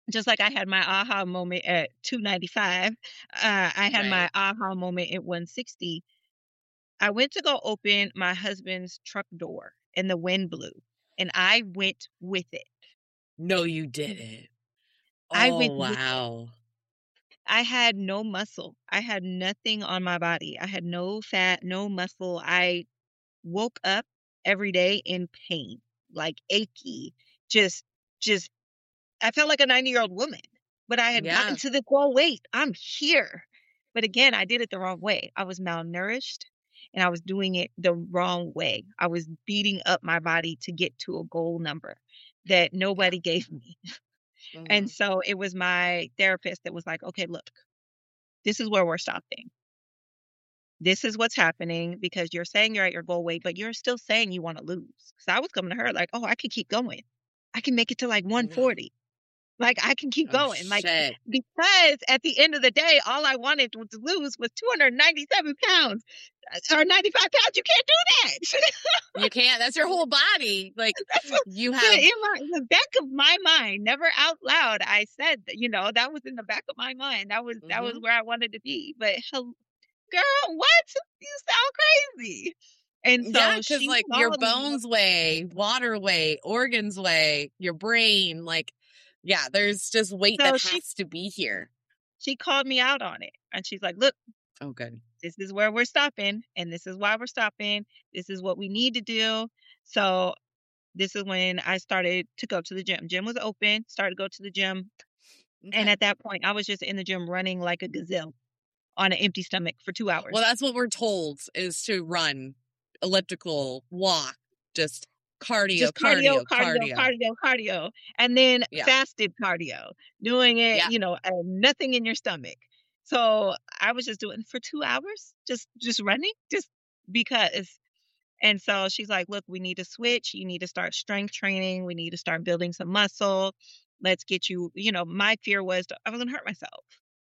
just like I had my aha moment at 295, I had my Right. aha moment at 160. I went to go open my husband's truck door and the wind blew and I went with it. No, you didn't. I Oh, went with it. wow. I had no muscle. I had nothing on my body. I had no fat, no muscle. I woke up every day in pain, like achy, just, I felt like a 90-year-old woman, but I had gotten Yeah. to the goal weight. I'm here. But again, I did it the wrong way. I was malnourished and I was doing it the wrong way. I was beating up my body to get to a goal number that nobody gave me. And Mhm. so it was my therapist that was like, okay, look, this is where we're stopping. This is what's happening because you're saying you're at your goal weight, but you're still saying you want to lose. So I was coming to her like, oh, I could keep going. I can make it to like 140. Like I can keep Oh, going. Like, shit. because at the end of the day, all I wanted to lose was 297 pounds or 95 pounds. You can't do that. You can't. That's your whole body. Like, you have. In the back of my mind, never out loud, I said that, that was in the back of my mind. That was where I wanted to be. But girl, what? You sound crazy. And Yeah, so because she like your saw me. bones weigh, water weigh, organs weigh, your brain, like, yeah, there's just weight So that has to be here. she called me out on it. And she's like, look, Oh, good. this is where we're stopping. And this is why we're stopping. This is what we need to do. So this is when I started to go to the gym. Gym was open, started to go to the gym. Okay. And at that point, I was just in the gym running like a gazelle on an empty stomach for 2 hours. Well, that's what we're told is to run, elliptical, walk, just cardio. And then fasted cardio, doing it, nothing in your stomach. So I was just doing it for 2 hours, just running, just because. And so she's like, look, we need to switch. You need to start strength training. We need to start building some muscle. Let's get you, my fear was I was going to hurt myself.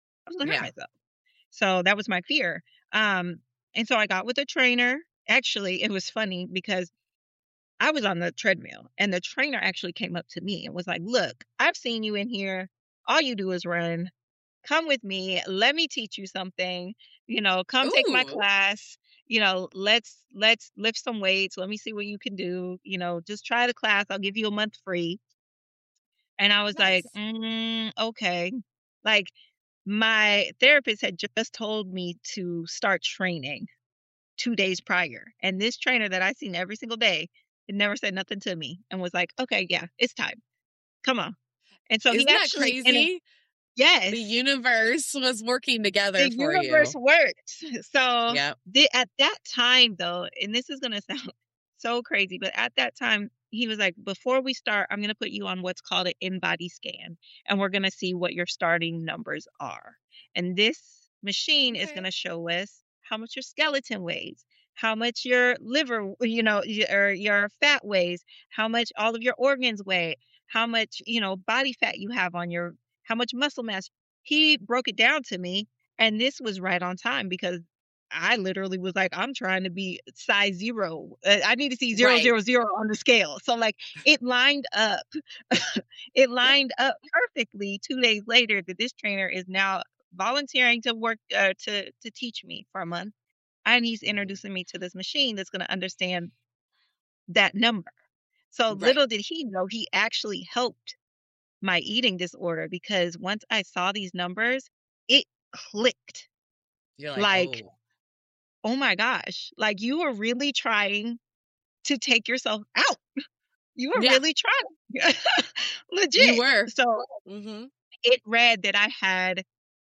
So that was my fear. And so I got with a trainer. Actually, it was funny because I was on the treadmill and the trainer actually came up to me and was like, look, I've seen you in here. All you do is run. Come with me. Let me teach you something. Come take my class. Let's lift some weights. Let me see what you can do. Just try the class. I'll give you a month free. And I was like, okay. Like my therapist had just told me to start training 2 days prior. And this trainer that I seen every single day had never said nothing to me and was like, okay, yeah, it's time. Come on. And so Isn't he actually, that crazy? Yes. The universe was working together for you. The universe worked. So yep. At that time, though, and this is going to sound so crazy, but at that time, he was like, before we start, I'm going to put you on what's called an in-body scan, and we're going to see what your starting numbers are. And this machine is going to show us how much your skeleton weighs, how much your liver, your fat weighs, how much all of your organs weigh, how much, body fat you have on your, how much muscle mass. He broke it down to me, and this was right on time because I literally was like, I'm trying to be size 0. I need to see 0, 0, 0 on the scale. So like it lined up. It lined up perfectly 2 days later that this trainer is now volunteering to work to teach me for a month. And he's introducing me to this machine that's going to understand that number. So little did he know, he actually helped my eating disorder because once I saw these numbers, it clicked. You're like, oh my gosh, like you were really trying to take yourself out. You were really trying. Legit. You were. So it read that I had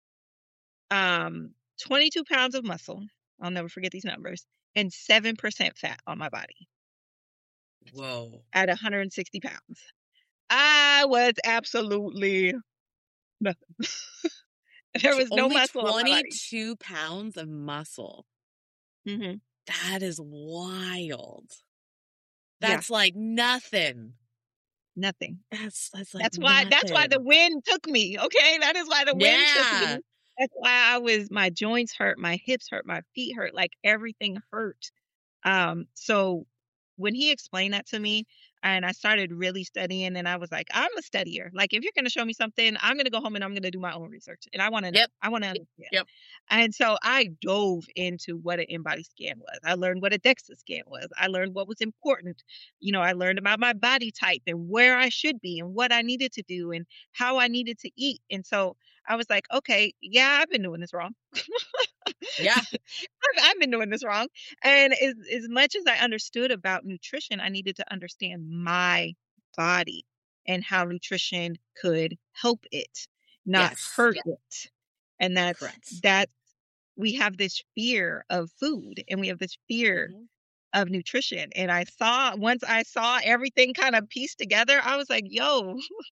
22 pounds of muscle. I'll never forget these numbers. And 7% fat on my body. Whoa. At 160 pounds. I was absolutely nothing. There was no muscle on my body. 22 pounds of muscle. Mm-hmm. That is wild. That's like nothing. Nothing. That's like that's why the wind took me. Okay, that is why the wind took me. That's why my joints hurt, my hips hurt, my feet hurt, like everything hurt. So when he explained that to me, And I started really studying, and I was like, I'm a studier. Like, if you're going to show me something, I'm going to go home and I'm going to do my own research. And I want to know. Yep. I want to understand. Yep. And so I dove into what an in-body scan was. I learned what a DEXA scan was. I learned what was important. You know, I learned about my body type and where I should be and what I needed to do and how I needed to eat. And so I was like, okay, yeah, I've been doing this wrong. Yeah. I've been doing this wrong. And as much as I understood about nutrition, I needed to understand my body and how nutrition could help it, not hurt it. And that's we have this fear of food and we have this fear of nutrition. And once I saw everything kind of pieced together, I was like, yo,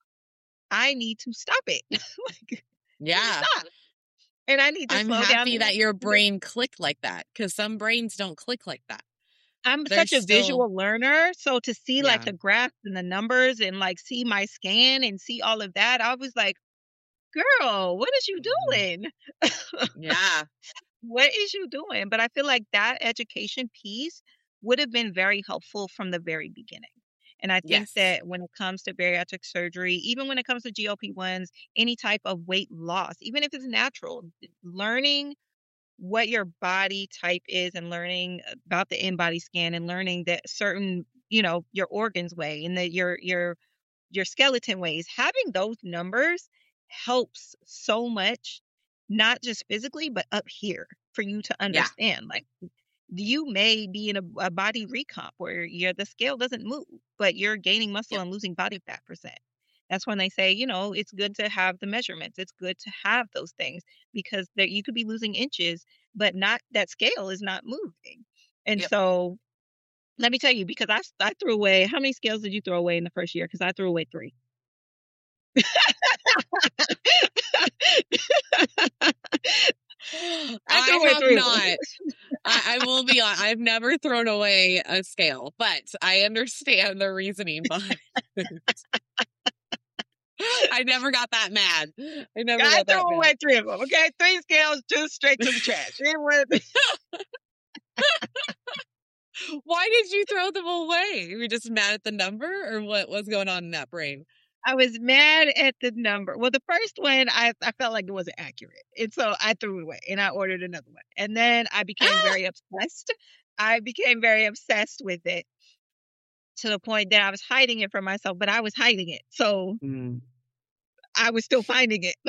I need to stop it. Stop. And I need to slow down. I'm happy that your brain clicked like that, because some brains don't click like that. I'm such a visual learner. So to see like the graphs and the numbers and like see my scan and see all of that, I was like, girl, what is you doing? Yeah. What is you doing? But I feel like that education piece would have been very helpful from the very beginning. And I think that when it comes to bariatric surgery, even when it comes to GLP-1s, any type of weight loss, even if it's natural, learning what your body type is and learning about the in-body scan and learning that certain, your organs weigh and that your skeleton weighs, having those numbers helps so much, not just physically, but up here for you to understand. Like, you may be in a body recomp where the scale doesn't move, but you're gaining muscle and losing body fat percent. That's when they say, it's good to have the measurements. It's good to have those things because you could be losing inches, but not that scale is not moving. And so let me tell you, because I threw away, how many scales did you throw away in the first year? Because I threw away 3. I have not. I will be honest. I've never thrown away a scale, but I understand the reasoning behind it. I never got that mad. I threw away 3 of them. Okay, 3 scales just straight to the trash. Why did you throw them away? Were you just mad at the number, or what was going on in that brain? I was mad at the number. Well, the first one, I felt like it wasn't accurate. And so I threw it away and I ordered another one. And then I became very obsessed. I became very obsessed with it to the point that I was hiding it from myself, but I was hiding it. So I was still finding it.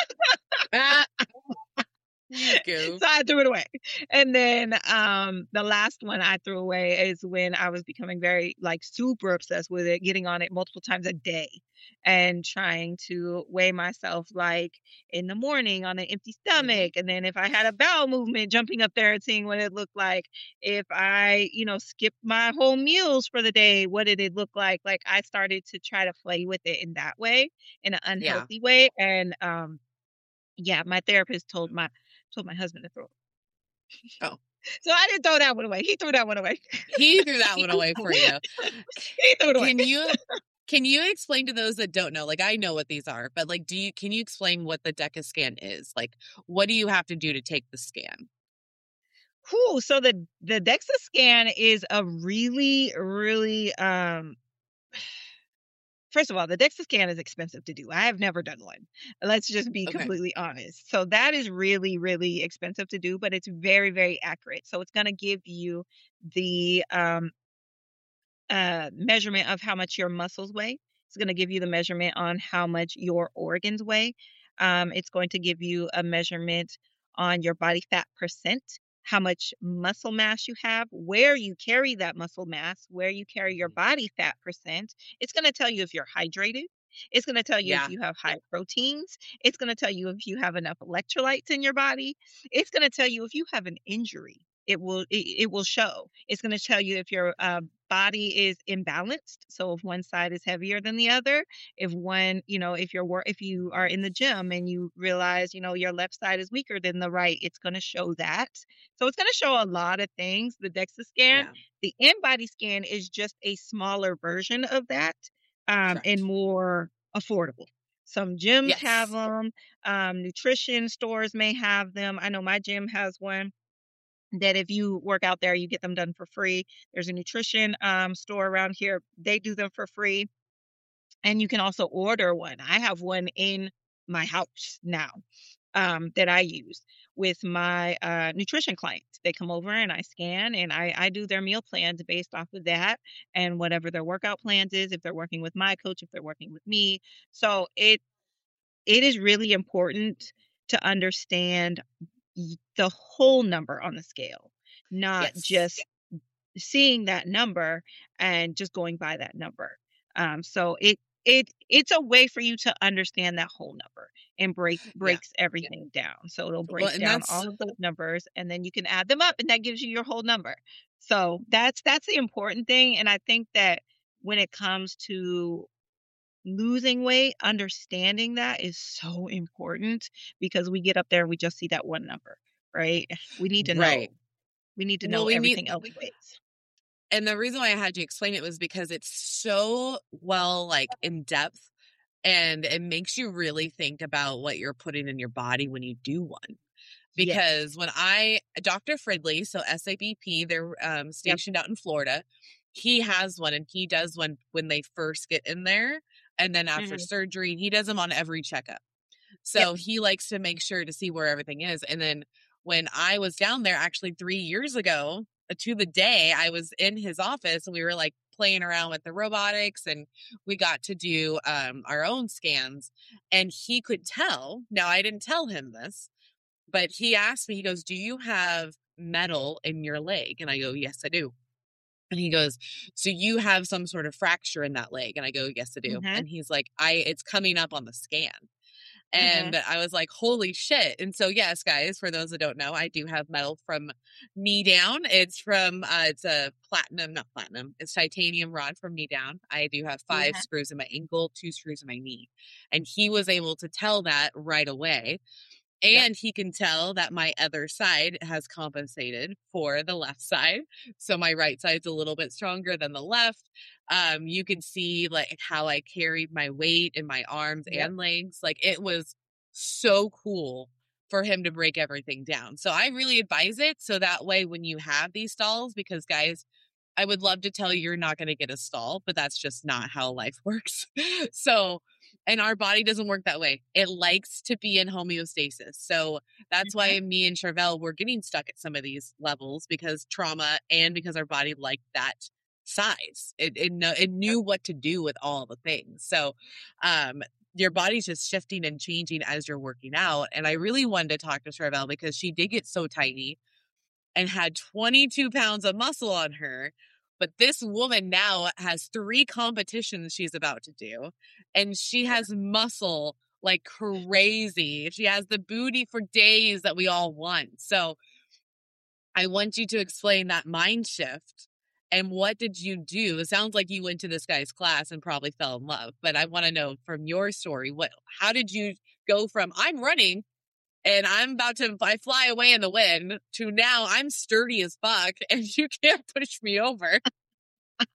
So I threw it away. And then the last one I threw away is when I was becoming very super obsessed with it, getting on it multiple times a day and trying to weigh myself in the morning on an empty stomach. And then if I had a bowel movement, jumping up there and seeing what it looked like. If I, skipped my whole meals for the day, what did it look like? Like, I started to try to play with it in that way, in an unhealthy way. And my therapist told my husband to throw it. Oh. So I didn't throw that one away. He threw that one away. He threw that one away for you. He threw it away. Can you explain to those that don't know? I know what these are, but can you explain what the DEXA scan is? What do you have to do to take the scan? Cool. So the DEXA scan is a really, really first of all, the DEXA scan is expensive to do. I have never done one. Let's just be completely honest. So that is really, really expensive to do, but it's very, very accurate. So it's going to give you the measurement of how much your muscles weigh. It's going to give you the measurement on how much your organs weigh. It's going to give you a measurement on your body fat percent, how much muscle mass you have, where you carry that muscle mass, where you carry your body fat percent. It's going to tell you if you're hydrated. It's going to tell you if you have high proteins. It's going to tell you if you have enough electrolytes in your body. It's going to tell you if you have an injury. It will show. It's going to tell you if your body is imbalanced. So if one side is heavier than the other, if you are in the gym and you realize, your left side is weaker than the right, it's going to show that. So it's going to show a lot of things. The DEXA scan, the in-body scan is just a smaller version of that, and more affordable. Some gyms have them. Nutrition stores may have them. I know my gym has one. that if you work out there, you get them done for free. There's a nutrition store around here. They do them for free. And you can also order one. I have one in my house now that I use with my nutrition clients. They come over and I scan and I do their meal plans based off of that and whatever their workout plans is, if they're working with my coach, if they're working with me. So it is really important to understand the whole number on the scale, not just seeing that number and just going by that number. So it's a way for you to understand that whole number and breaks everything down. So it'll break down all of those numbers and then you can add them up and that gives you your whole number. So that's the important thing. And I think that when it comes to losing weight, understanding that is so important because we get up there and we just see that one number, right? We need to know. We need to know everything else weighs. And the reason why I had to explain it was because it's so well, like, in depth, and it makes you really think about what you're putting in your body when you do one. Because when Dr. Fridley, so SABP, they're stationed out in Florida, he has one, and he does one when they first get in there, and then after surgery, he does them on every checkup. So he likes to make sure to see where everything is. And then when I was down there, actually 3 years ago, to the day, I was in his office and we were like playing around with the robotics and we got to do our own scans, and he could tell. Now, I didn't tell him this, but he asked me, he goes, "Do you have metal in your leg?" And I go, "Yes, I do." And he goes, "So you have some sort of fracture in that leg?" And I go, "Yes, I do." And he's like, it's coming up on the scan. And I was like, holy shit. And so, yes, guys, for those that don't know, I do have metal from knee down. It's from, it's a not platinum. It's titanium rod from knee down. I do have 5 screws in my ankle, 2 screws in my knee. And he was able to tell that right away. And he can tell that my other side has compensated for the left side. So my right side's a little bit stronger than the left. You can see like how I carried my weight in my arms and legs. Like, it was so cool for him to break everything down. So I really advise it. So that way, when you have these stalls, because guys, I would love to tell you you're not going to get a stall, but that's just not how life works. So, and our body doesn't work that way. It likes to be in homeostasis. So that's why me and Charvel were getting stuck at some of these levels, because trauma and because our body liked that size. It knew what to do with all the things. So your body's just shifting and changing as you're working out. And I really wanted to talk to Charvel because she did get so tiny and had 22 pounds of muscle on her. But this woman now has 3 competitions she's about to do. And she has muscle like crazy. She has the booty for days that we all want. So I want you to explain that mind shift. And what did you do? It sounds like you went to this guy's class and probably fell in love. But I want to know from your story, how did you go from I'm running and I fly away in the wind to now I'm sturdy as fuck and you can't push me over? I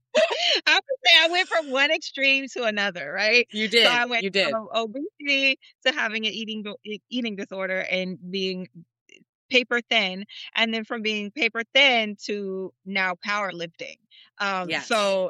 would say I went from one extreme to another, right? You did. So I went you did. from obesity to having an eating disorder and being paper thin, and then from being paper thin to now powerlifting. So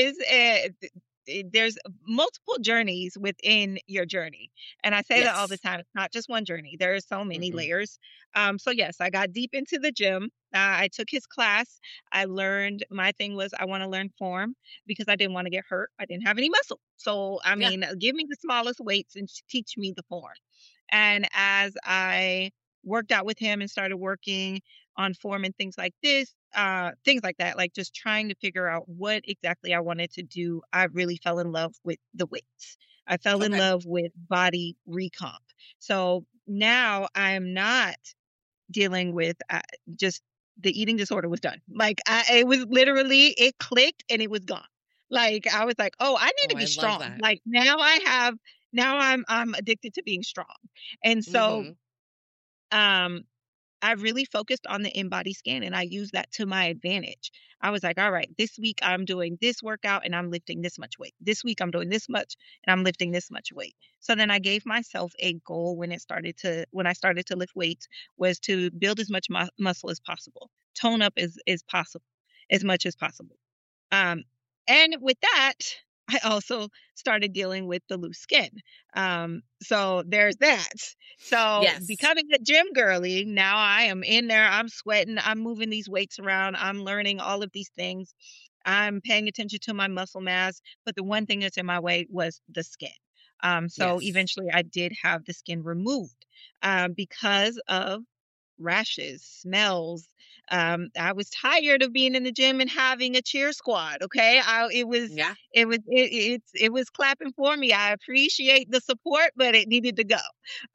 there's multiple journeys within your journey. And I say that all the time. It's not just one journey. There are so many layers. So yes, I got deep into the gym. I took his class. I learned, my thing was I want to learn form because I didn't want to get hurt. I didn't have any muscle. So, I mean, give me the smallest weights and teach me the form. And as I worked out with him and started working on form and things like that, like just trying to figure out what exactly I wanted to do, I really fell in love with the weights. I fell in love with body recomp. So now I'm not dealing with just the eating disorder was done. Like it was literally, it clicked and it was gone. Like I was like, oh, I need to be strong. Like now I'm addicted to being strong. And so I really focused on the InBody scan, and I used that to my advantage. I was like, all right, this week I'm doing this workout and I'm lifting this much weight. This week I'm doing this much and I'm lifting this much weight. So then I gave myself a goal when I started to lift weights, was to build as much muscle as possible, tone up as possible, as much as possible. And with that, I also started dealing with the loose skin. So there's that. So Yes. becoming a gym girly, now I am in there, I'm sweating, I'm moving these weights around, I'm learning all of these things. I'm paying attention to my muscle mass, but the one thing that's in my way was the skin. So Yes. eventually I did have the skin removed, because of rashes, smells. I was tired of being in the gym and having a cheer squad. Okay, Yeah. it was clapping for me. I appreciate the support, but it needed to go.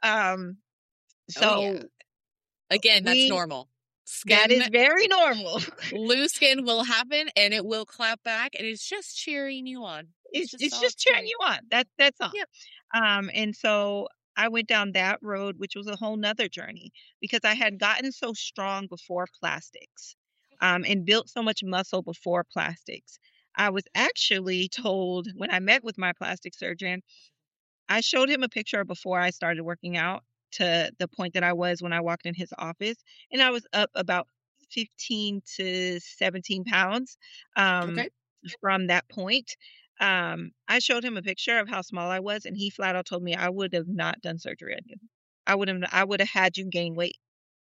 So Again, that's normal. That is very normal. Loose skin will happen and it will clap back, and it's just cheering you on. It's just cheering you on. That's all. Yep. And so I went down that road, which was a whole nother journey, because I had gotten so strong before plastics, and built so much muscle before plastics. I was actually told, when I met with my plastic surgeon, I showed him a picture before I started working out to the point that I was when I walked in his office, and I was up about 15 to 17 pounds, Okay. from that point. I showed him a picture of how small I was, and he flat out told me I would have not done surgery on you. I would have had you gain weight.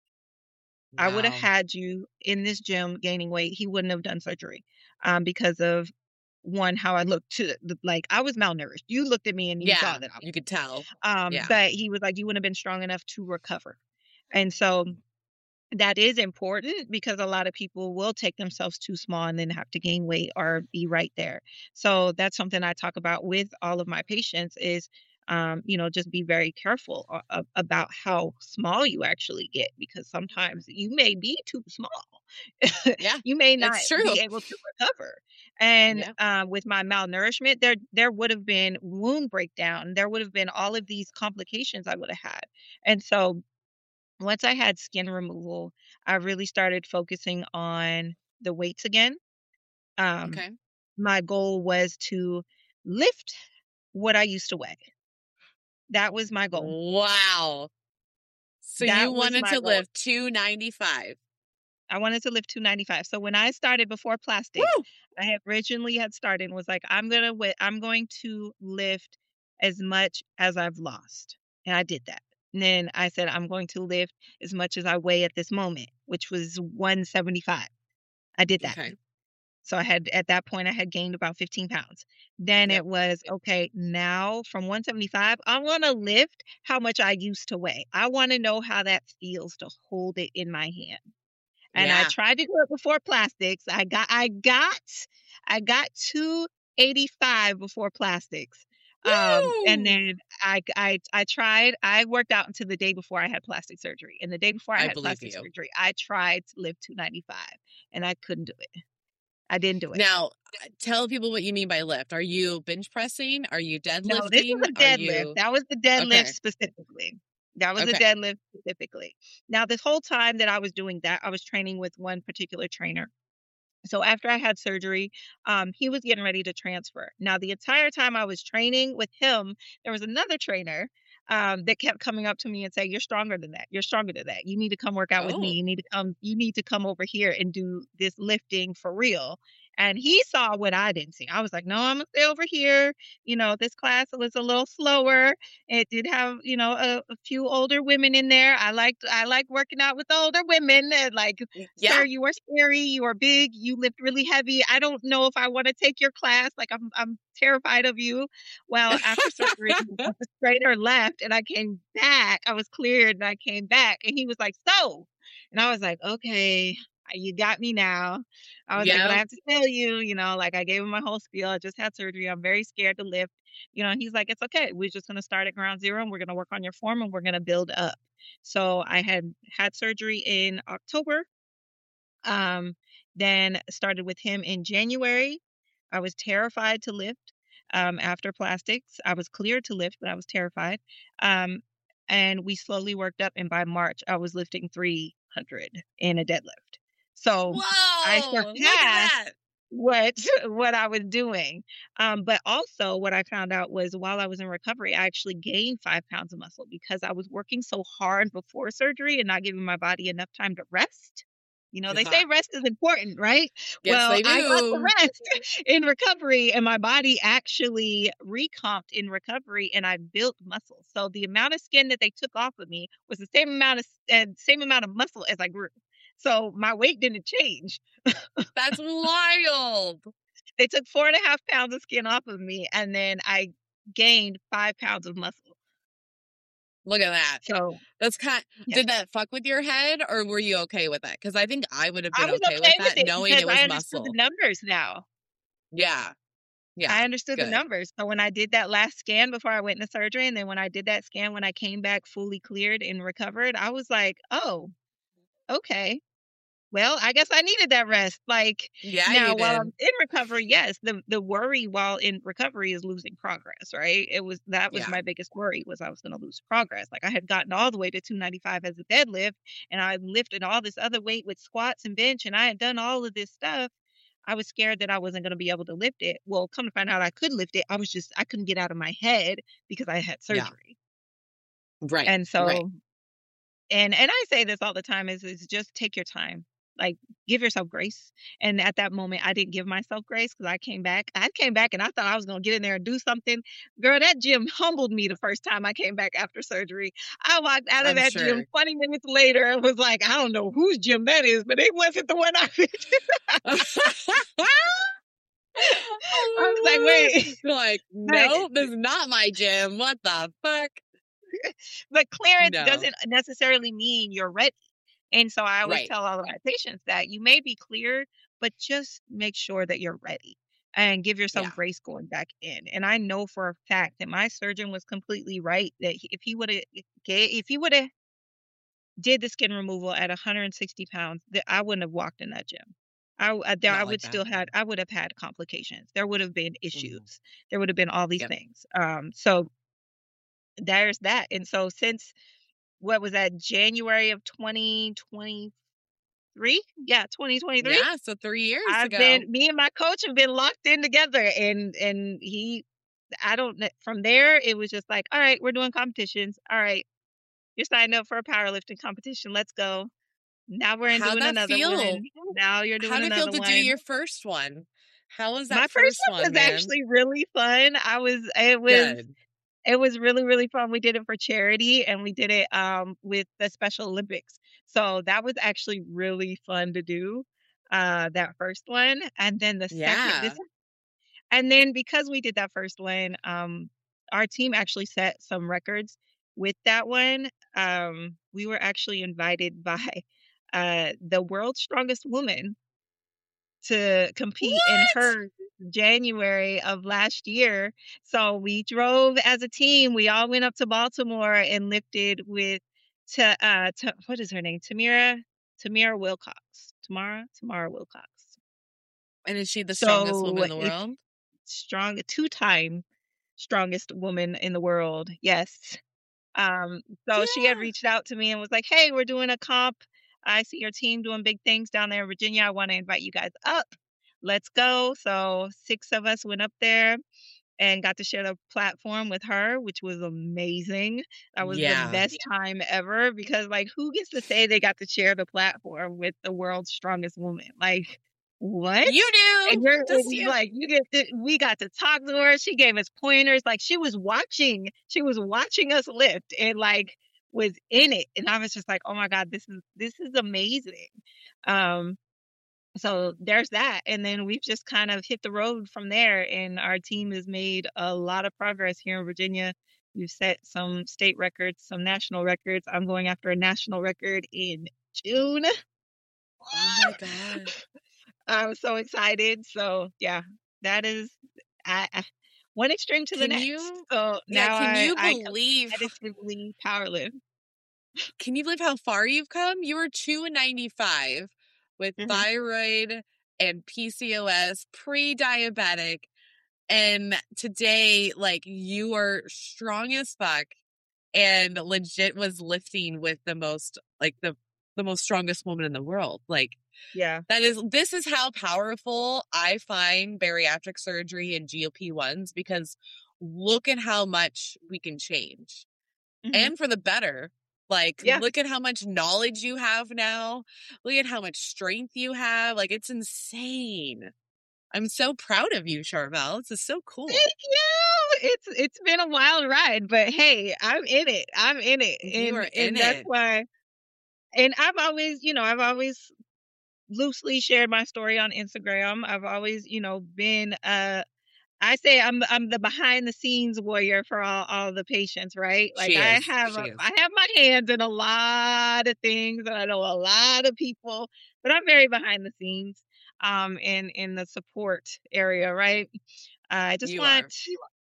I would have Wow. had you in this gym gaining weight. He wouldn't have done surgery, because of, one, how I looked, like I was malnourished. You looked at me and you saw that. You could tell. But he was like, you wouldn't have been strong enough to recover. And so that is important, because a lot of people will take themselves too small and then have to gain weight or be right there. So that's something I talk about with all of my patients is, just be very careful about how small you actually get, because sometimes you may be too small. Yeah. You may not It's true. be able to recover. And with my malnourishment, there would have been wound breakdown. There would have been all of these complications I would have had. And so once I had skin removal, I really started focusing on the weights again. Okay. My goal was to lift what I used to weigh. That was my goal. Wow. So you wanted to lift 295. I wanted to lift 295. So when I started before plastics, Woo! I had originally started and was like, I'm going to lift as much as I've lost. And I did that. And then I said, I'm going to lift as much as I weigh at this moment, which was 175. I did that. Okay. So at that point, I had gained about 15 pounds. Then it was, okay, now from 175, I want to lift how much I used to weigh. I want to know how that feels to hold it in my hand. And I tried to do it before plastics. I got 285 before plastics. And then I worked out until the day before I had plastic surgery. And the day before I had plastic surgery, I tried to lift 295 and I couldn't do it. I didn't do it. Now, tell people what you mean by lift. Are you bench pressing? Are you deadlifting? No, this was a deadlift. That was the deadlift specifically. That was a deadlift specifically. Now, this whole time that I was doing that, I was training with one particular trainer. So after I had surgery, he was getting ready to transfer. Now, the entire time I was training with him, there was another trainer that kept coming up to me and saying, "You're stronger than that. You're stronger than that. You need to come work out with me. You need to come over here and do this lifting for real." And he saw what I didn't see. I was like, "No, I'm gonna stay over here." This class was a little slower. It did have, a few older women in there. I like working out with older women. And like, sir, you are scary. You are big. You lift really heavy. I don't know if I want to take your class. Like, I'm terrified of you. Well, after surgery, the trainer left and I came back. I was cleared and I came back and he was like, "So," and I was like, "Okay, you got me now." I was like, "But I have to tell you, like I gave him my whole spiel. I just had surgery. I'm very scared to lift." He's like, "It's okay. We're just going to start at ground zero and we're going to work on your form and we're going to build up." So I had surgery in October. Then started with him in January. I was terrified to lift. After plastics, I was cleared to lift, but I was terrified. And we slowly worked up. And by March, I was lifting 3 in a deadlift. So I Whoa, look at surpassed that. what I was doing. But also what I found out was while I was in recovery, I actually gained 5 pounds of muscle because I was working so hard before surgery and not giving my body enough time to rest. You know, they say rest is important, right? Yes, well, they do. I got the rest in recovery, and my body actually recomped in recovery, and I built muscle. So the amount of skin that they took off of me was the same amount of muscle as I grew. So my weight didn't change. That's wild. They took 4.5 pounds of skin off of me, and then I gained 5 pounds of muscle. Look at that. So that's did that fuck with your head, or were you okay with that? Because I think I would have been okay with that, knowing it was I muscle. understood the numbers now. Yeah. I understood the numbers. So when I did that last scan before I went into surgery, and then when I did that scan when I came back fully cleared and recovered, I was like, oh, okay. Well, I guess I needed that rest. Like, now while I'm in recovery, yes, the worry while in recovery is losing progress, right? That was my biggest worry, was I was going to lose progress. Like, I had gotten all the way to 295 as a deadlift, and I lifted all this other weight with squats and bench, and I had done all of this stuff. I was scared that I wasn't going to be able to lift it. Well, come to find out I could lift it. I couldn't get out of my head because I had surgery. Right. And so, and I say this all the time is just take your time. Like, give yourself grace. And at that moment, I didn't give myself grace because I came back and I thought I was going to get in there and do something. Girl, that gym humbled me the first time I came back after surgery. I walked out of that gym 20 minutes later and was like, I don't know whose gym that is, but it wasn't the one I visited. I was like, wait. Like, no, this is not my gym. What the fuck? But clearance doesn't necessarily mean you're ready. And so I always tell all of my patients that you may be cleared, but just make sure that you're ready and give yourself grace going back in. And I know for a fact that my surgeon was completely right, that if he would have did the skin removal at 160 pounds, that I wouldn't have walked in that gym. I would have had complications. There would have been issues. There would have been all these things. So there's that. And so since, what was that, January of 2023? Yeah, 2023. Yeah, so 3 years ago. Me and my coach have been locked in together, and from there, it was just like, all right, we're doing competitions. All right, you're signed up for a powerlifting competition. Let's go. Now we're doing another one. Now you're doing another one. How'd it feel to do your first one? How was that? My first one was actually really fun. It was really, really fun. We did it for charity, and we did it with the Special Olympics. So that was actually really fun to do, that first one. And then the second, and then because we did that first one, our team actually set some records with that one. We were actually invited by the world's strongest woman to compete in her January of last year. So we drove as a team. We all went up to Baltimore and lifted with what is her name? Tamara Wilcox. Tamara Wilcox. And is she the strongest woman in the world? Two-time strongest woman in the world. Yes. So she had reached out to me and was like, hey, we're doing a comp. I see your team doing big things down there in Virginia. I want to invite you guys up. Let's go. So 6 of us went up there and got to share the platform with her, which was amazing. That was the best time ever, because, like, who gets to say they got to share the platform with the world's strongest woman? Like, what? You do. And we got to talk to her. She gave us pointers. Like, she was watching us lift and, like, was in it. And I was just like, oh my God, this is amazing. So there's that. And then we've just kind of hit the road from there. And our team has made a lot of progress here in Virginia. We've set some state records, some national records. I'm going after a national record in June. Oh my God. I'm so excited. So yeah, that is one extreme to the next. So now can you believe powerlift? Can you believe how far you've come? You were 295 with thyroid and PCOS, pre-diabetic, and today, like, you are strong as fuck and legit was lifting with the most, like, the the most strongest woman in the world. Like, yeah, this is how powerful I find bariatric surgery and GLP-1s, because look at how much we can change, and for the better. Like, yeah. look at how much knowledge you have now. Look at how much strength you have. Like, it's insane. I'm so proud of you, Charvel. This is so cool. Thank you. It's been a wild ride, but hey, I'm in it. You are in and that's it. why. And I've always loosely shared my story on Instagram. I've always, been I say I'm the behind the scenes warrior for all the patients, right? Like She is. I have my hands in a lot of things, and I know a lot of people, but I'm very behind the scenes in the support area, right? I just You want are.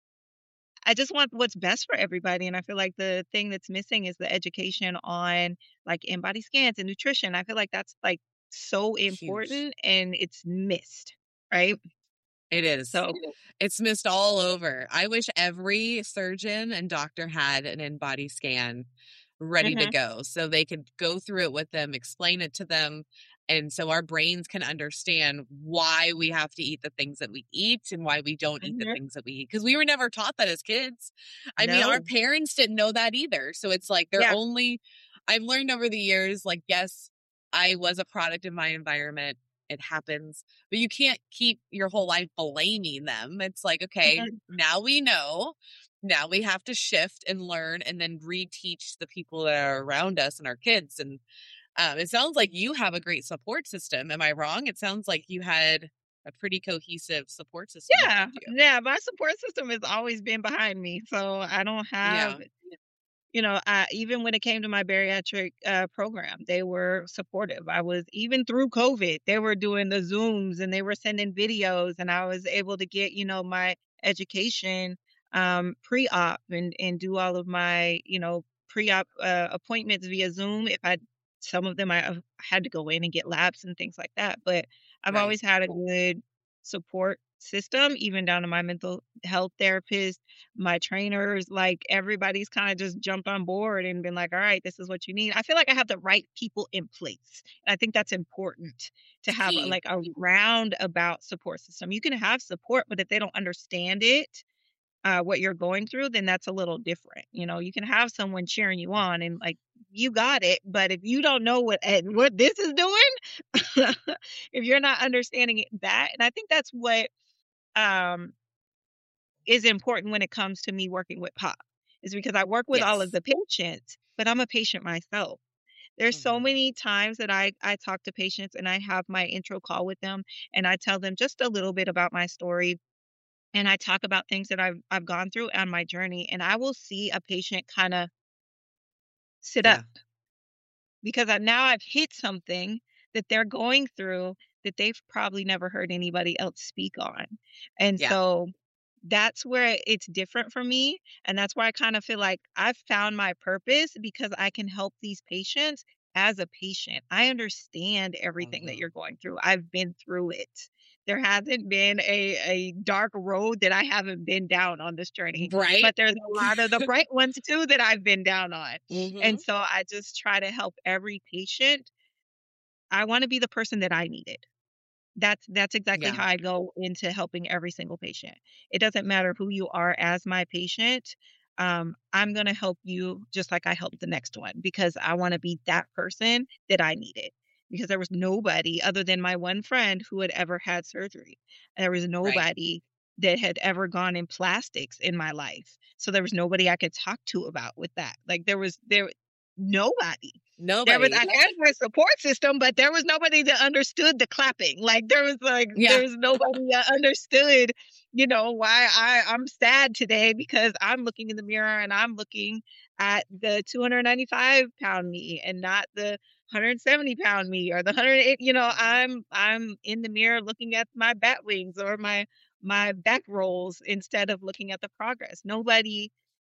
I just want what's best for everybody. And I feel like the thing that's missing is the education on like in-body scans and nutrition. I feel like that's like so Huge. important and it's missed, right? It is. So It's missed all over. I wish every surgeon and doctor had an in-body scan ready to go, so they could go through it with them, explain it to them, and so our brains can understand why we have to eat the things that we eat and why we don't eat the things that we eat. Because we were never taught that as kids. I mean, our parents didn't know that either. So it's like I've learned over the years, like, yes, I was a product of my environment. It happens, but you can't keep your whole life blaming them. It's like, okay, now we know. Now we have to shift and learn and then reteach the people that are around us and our kids. And it sounds like you have a great support system. Am I wrong? It sounds like you had a pretty cohesive support system. Yeah. My support system has always been behind me. So I don't have, even when it came to my bariatric program, they were supportive. I was, even through COVID, they were doing the Zooms and they were sending videos, and I was able to get, my education pre-op and do all of my, pre-op appointments via Zoom. Some of them I had to go in and get labs and things like that, but I've always had a good support system, even down to my mental health therapist, my trainers. Like, everybody's kind of just jumped on board and been like, all right, this is what you need. I feel like I have the right people in place. And I think that's important to have like a roundabout support system. You can have support, but if they don't understand it, what you're going through, then that's a little different. You can have someone cheering you on and like, you got it. But if you don't know what this is doing, if you're not understanding that, and I think that's what is important when it comes to me working with POP, is because I work with all of the patients, but I'm a patient myself. There's so many times that I talk to patients and I have my intro call with them and I tell them just a little bit about my story. And I talk about things that I've gone through on my journey, and I will see a patient kind of sit up because now I've hit something that they're going through that they've probably never heard anybody else speak on. And so that's where it's different for me. And that's why I kind of feel like I've found my purpose, because I can help these patients as a patient. I understand everything that you're going through. I've been through it. There hasn't been a dark road that I haven't been down on this journey. Right. But there's a lot of the bright ones too that I've been down on. And so I just try to help every patient. I want to be the person that I needed. That's exactly how I go into helping every single patient. It doesn't matter who you are as my patient. I'm going to help you just like I helped the next one, because I want to be that person that I needed. Because there was nobody other than my one friend who had ever had surgery. There was nobody that had ever gone in plastics in my life. So there was nobody I could talk to about with that. Like there nobody. There was, I had my support system, but there was nobody that understood the clapping. Like there was nobody that understood, why I'm sad today, because I'm looking in the mirror and I'm looking at the 295-pound me and not the 170-pound me or the 108. I'm in the mirror looking at my bat wings or my back rolls instead of looking at the progress. Nobody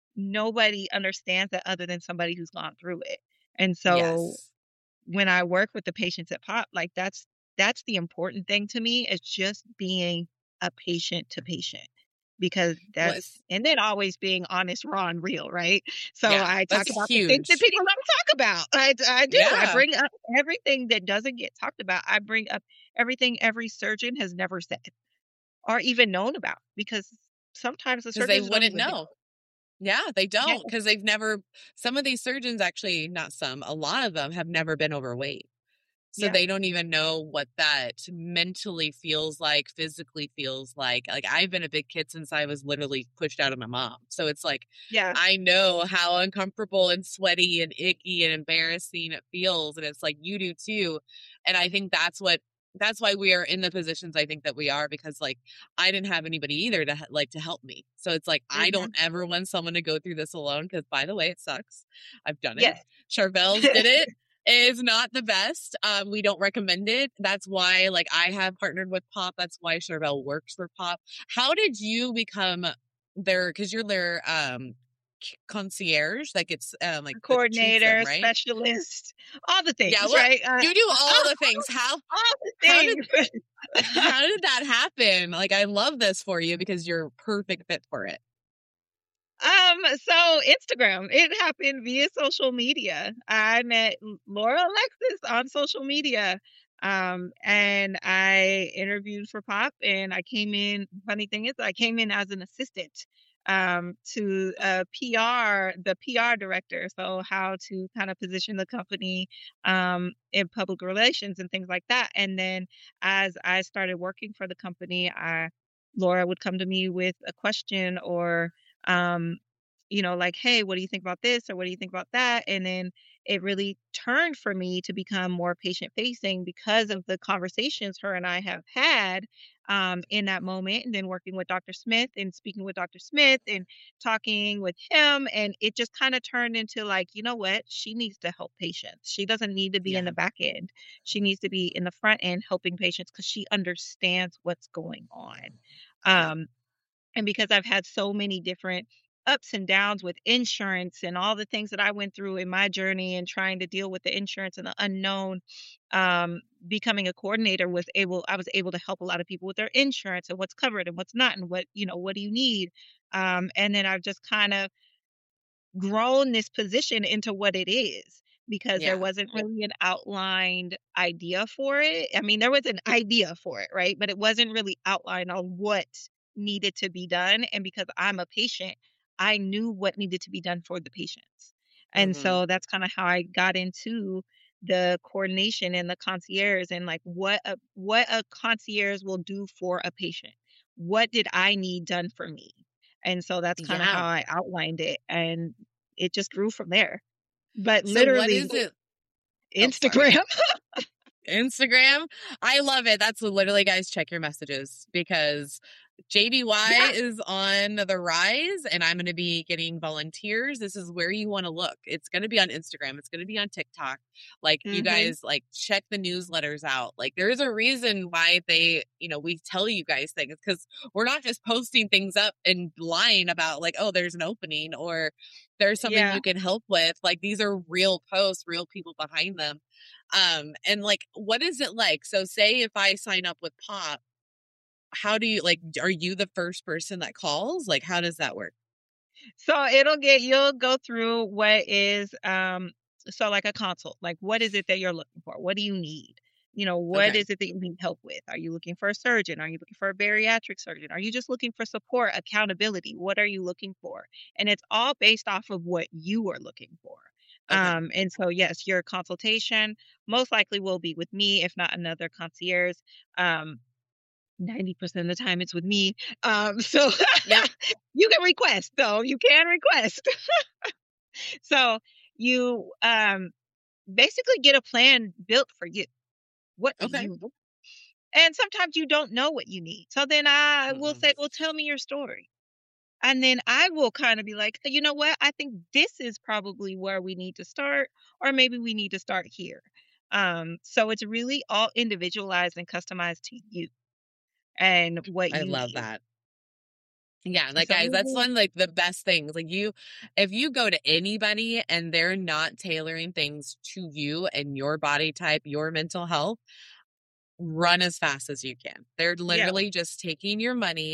understands that other than somebody who's gone through it. And so when I work with the patients at POP, like that's the important thing to me, is just being a patient to patient. because and then always being honest, raw, and real, right? So yeah, I talk about huge. the things that people don't talk about. I do. Yeah. I bring up everything that doesn't get talked about. I bring up everything every surgeon has never said or even known about, because sometimes the surgeons they wouldn't know. Yeah, they don't, because they've never, some of these surgeons actually, not some, a lot of them have never been overweight. So they don't even know what that mentally feels like, physically feels like. Like, I've been a big kid since I was literally pushed out of my mom. So it's like, I know how uncomfortable and sweaty and icky and embarrassing it feels. And it's like, you do too. And I think that's why we are in the positions I think that we are, because like, I didn't have anybody either to help me. So it's like, I don't ever want someone to go through this alone, because by the way, it sucks. I've done it. Charvelle's did it. Is not the best. We don't recommend it. That's why, like, I have partnered with Pop. That's why Charvelle works for Pop. How did you become because you're their concierge, like it's like coordinator, them, right? Specialist, all the things, right? You do all the things. How did that happen? Like, I love this for you because you're a perfect fit for it. So Instagram, it happened via social media. I met Laura Alexis on social media. And I interviewed for Pop, and I came in, funny thing is, I came in as an assistant, to the PR director. So how to kind of position the company, in public relations and things like that. And then as I started working for the company, Laura would come to me with a question or, like, hey, what do you think about this? Or what do you think about that? And then it really turned for me to become more patient facing because of the conversations her and I have had, in that moment. And then working with Dr. Smith and speaking with Dr. Smith and talking with him. And it just kind of turned into like, you know what? She needs to help patients. She doesn't need to be in the back end. She needs to be in the front end helping patients, because she understands what's going on. And because I've had so many different ups and downs with insurance and all the things that I went through in my journey and trying to deal with the insurance and the unknown, becoming a coordinator I was able to help a lot of people with their insurance and what's covered and what's not, and what do you need? And then I've just kind of grown this position into what it is, because there wasn't really an outlined idea for it. I mean, there was an idea for it, right? But it wasn't really outlined on what needed to be done. And because I'm a patient, I knew what needed to be done for the patients. And so that's kind of how I got into the coordination and the concierge, and like what a concierge will do for a patient. What did I need done for me? And so that's kind of how I outlined it, and it just grew from there. But so literally, what is it? Instagram. Instagram. I love it. That's literally, guys, check your messages, because JBY is on the rise, and I'm going to be getting volunteers. This is where you want to look. It's going to be on Instagram. It's going to be on TikTok. Like, you guys, like, check the newsletters out. Like, there's a reason why we tell you guys things, because we're not just posting things up and lying about like, oh, there's an opening or there's something you can help with. Like, these are real posts, real people behind them. And like, what is it like? So say if I sign up with Pop, how do you, like, are you the first person that calls? Like, how does that work? So you'll go through what is, so like a consult, like, what is it that you're looking for? What do you need? What is it that you need help with? Are you looking for a surgeon? Are you looking for a bariatric surgeon? Are you just looking for support, accountability? What are you looking for? And it's all based off of what you are looking for. And so, yes, your consultation most likely will be with me, if not another concierge. 90% of the time it's with me. So you can request, though. You can request. So you basically get a plan built for you. What do you want? And sometimes you don't know what you need. So then I will say, well, tell me your story. And then I will kind of be like, you know what? I think this is probably where we need to start, or maybe we need to start here. So it's really all individualized and customized to you and what you love need. That. Yeah, like, guys, that's one, like, the best things. Like, if you go to anybody and they're not tailoring things to you and your body type, your mental health, run as fast as you can. They're literally just taking your money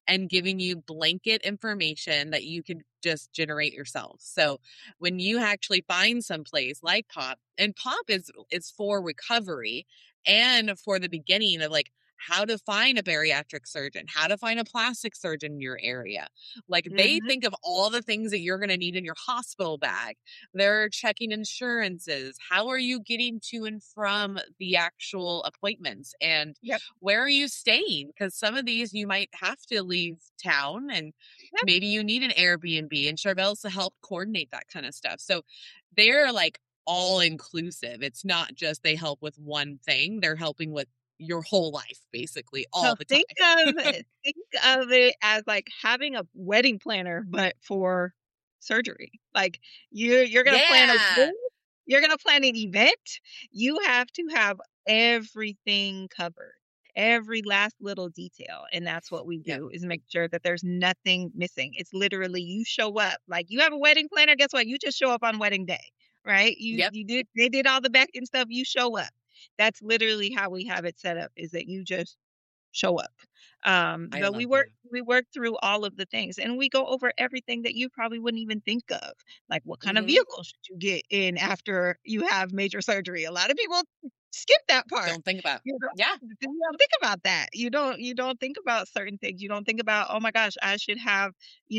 and giving you blanket information that you could just generate yourself. So when you actually find some place like POP, and POP is for recovery and for the beginning of like how to find a bariatric surgeon, how to find a plastic surgeon in your area. Like they think of all the things that you're going to need in your hospital bag. They're checking insurances. How are you getting to and from the actual appointments? And where are you staying? Because some of these you might have to leave town and maybe you need an Airbnb, and Charvelle's to help coordinate that kind of stuff. So they're like all inclusive. It's not just they help with one thing. They're helping with your whole life, basically, all the time. Think of it as like having a wedding planner, but for surgery. Like you're gonna plan you're gonna plan an event. You have to have everything covered, every last little detail, and that's what we do is make sure that there's nothing missing. It's literally you show up. Like you have a wedding planner. Guess what? You just show up on wedding day, right? They did all the back end stuff. You show up. That's literally how we have it set up, is that you just show up. But we work through all of the things, and we go over everything that you probably wouldn't even think of. Like what kind of vehicle should you get in after you have major surgery? A lot of people skip that part. Don't think about. You don't think about that. You don't think about certain things. You don't think about, oh my gosh, I should have,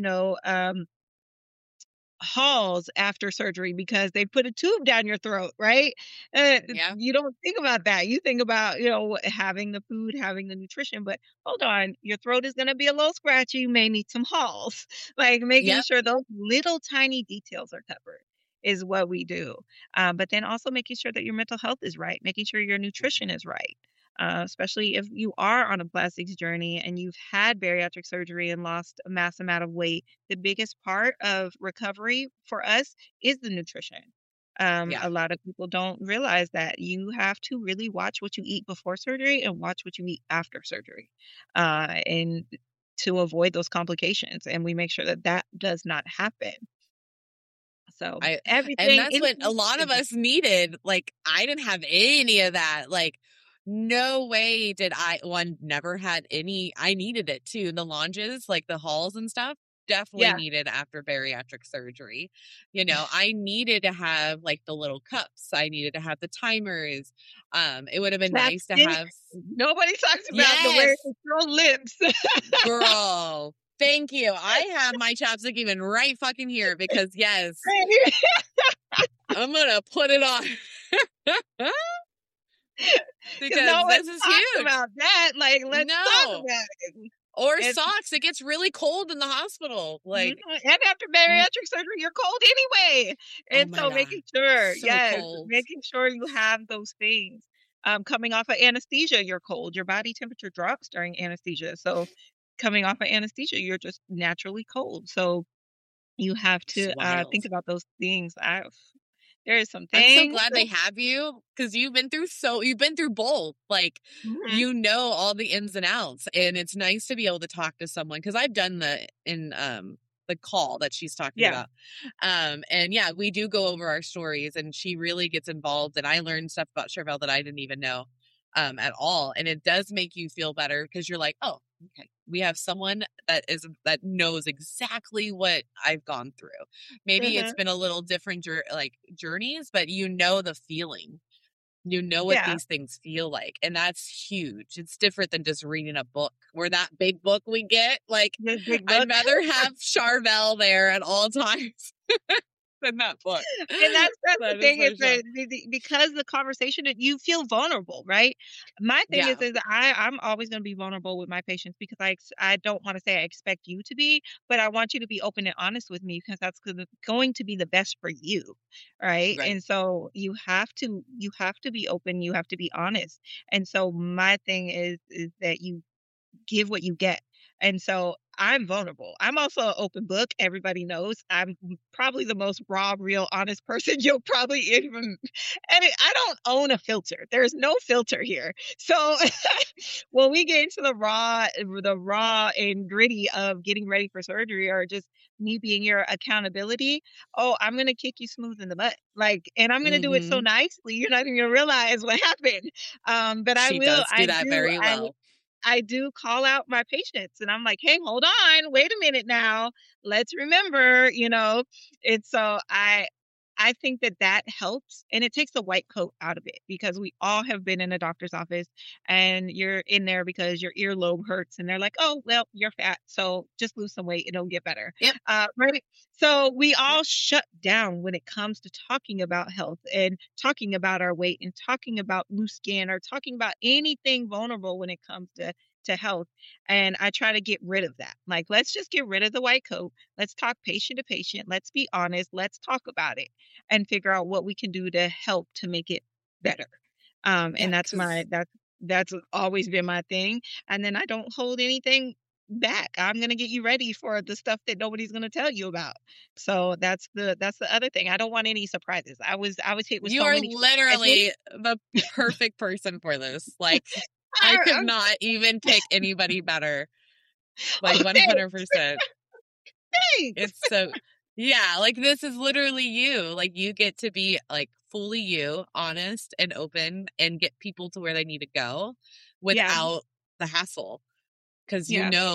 halls after surgery because they put a tube down your throat, right? You don't think about that. You think about, having the food, having the nutrition, but hold on, your throat is going to be a little scratchy. You may need some halls, like making sure those little tiny details are covered is what we do. But then also making sure that your mental health is right, making sure your nutrition is right. Especially if you are on a plastics journey and you've had bariatric surgery and lost a mass amount of weight, the biggest part of recovery for us is the nutrition. A lot of people don't realize that you have to really watch what you eat before surgery and watch what you eat after surgery, and to avoid those complications. And we make sure that that does not happen. So everything, and that's what a lot of us needed. Like I didn't have any of that. Like no way did never had any. I needed it too. The lounges, like the halls and stuff, definitely needed after bariatric surgery. I needed to have like the little cups. I needed to have the timers. It would have been nice to have. Nobody talks about the way to throw lips. Girl, thank you. I have my chapstick even right fucking here because I'm gonna put it on. Because this is huge. About that, like let's talk about it. Or socks. It gets really cold in the hospital. Like and after bariatric surgery, you're cold anyway. And so making sure, making sure you have those things. Coming off of anesthesia, you're cold. Your body temperature drops during anesthesia. So coming off of anesthesia, you're just naturally cold. So you have to think about those things. There is some things. I'm so glad they have you because you've been through both. Like, all the ins and outs. And it's nice to be able to talk to someone because I've done the call that she's talking about. And we do go over our stories and she really gets involved. And I learned stuff about Charvelle that I didn't even know at all. And it does make you feel better because you're like, oh, okay, we have someone that knows exactly what I've gone through. Maybe it's been a little different journeys, but the feeling. What these things feel like. And that's huge. It's different than just reading a book. Where that big book we get, like I'd rather have Charvelle there at all times. Than that book. And that's the thing is that because the conversation, you feel vulnerable, right? My thing is I'm always going to be vulnerable with my patients because I don't want to say I expect you to be, but I want you to be open and honest with me because that's going to be the best for you, right? And so you have to be open, you have to be honest. And so my thing is that you give what you get. And so I'm vulnerable. I'm also an open book. Everybody knows I'm probably the most raw, real, honest person you'll probably even. And I don't own a filter. There's no filter here. So when we get into the raw and gritty of getting ready for surgery or just me being your accountability, I'm going to kick you smooth in the butt. And I'm going to do it so nicely. You're not even going to realize what happened. But she does do that very well. I do call out my patients and I'm like, hey, hold on, wait a minute now. Let's remember, and so I think that helps, and it takes the white coat out of it, because we all have been in a doctor's office and you're in there because your earlobe hurts and they're like, oh, well, you're fat, so just lose some weight. It'll get better. Yep. Right. So we all shut down when it comes to talking about health and talking about our weight and talking about loose skin or talking about anything vulnerable when it comes to health. And I try to get rid of that. Like, let's just get rid of the white coat. Let's talk patient to patient. Let's be honest. Let's talk about it and figure out what we can do to help to make it better. And that's always been my thing. And then I don't hold anything back. I'm going to get you ready for the stuff that nobody's going to tell you about. So that's the other thing. I don't want any surprises. I was hit with you so are many literally the perfect person for this. Like, I could not even pick anybody better. Like, 100%. Thanks. It's so, yeah, like, this is literally you. Like, you get to be, like, fully you, honest and open, and get people to where they need to go without the hassle. Because,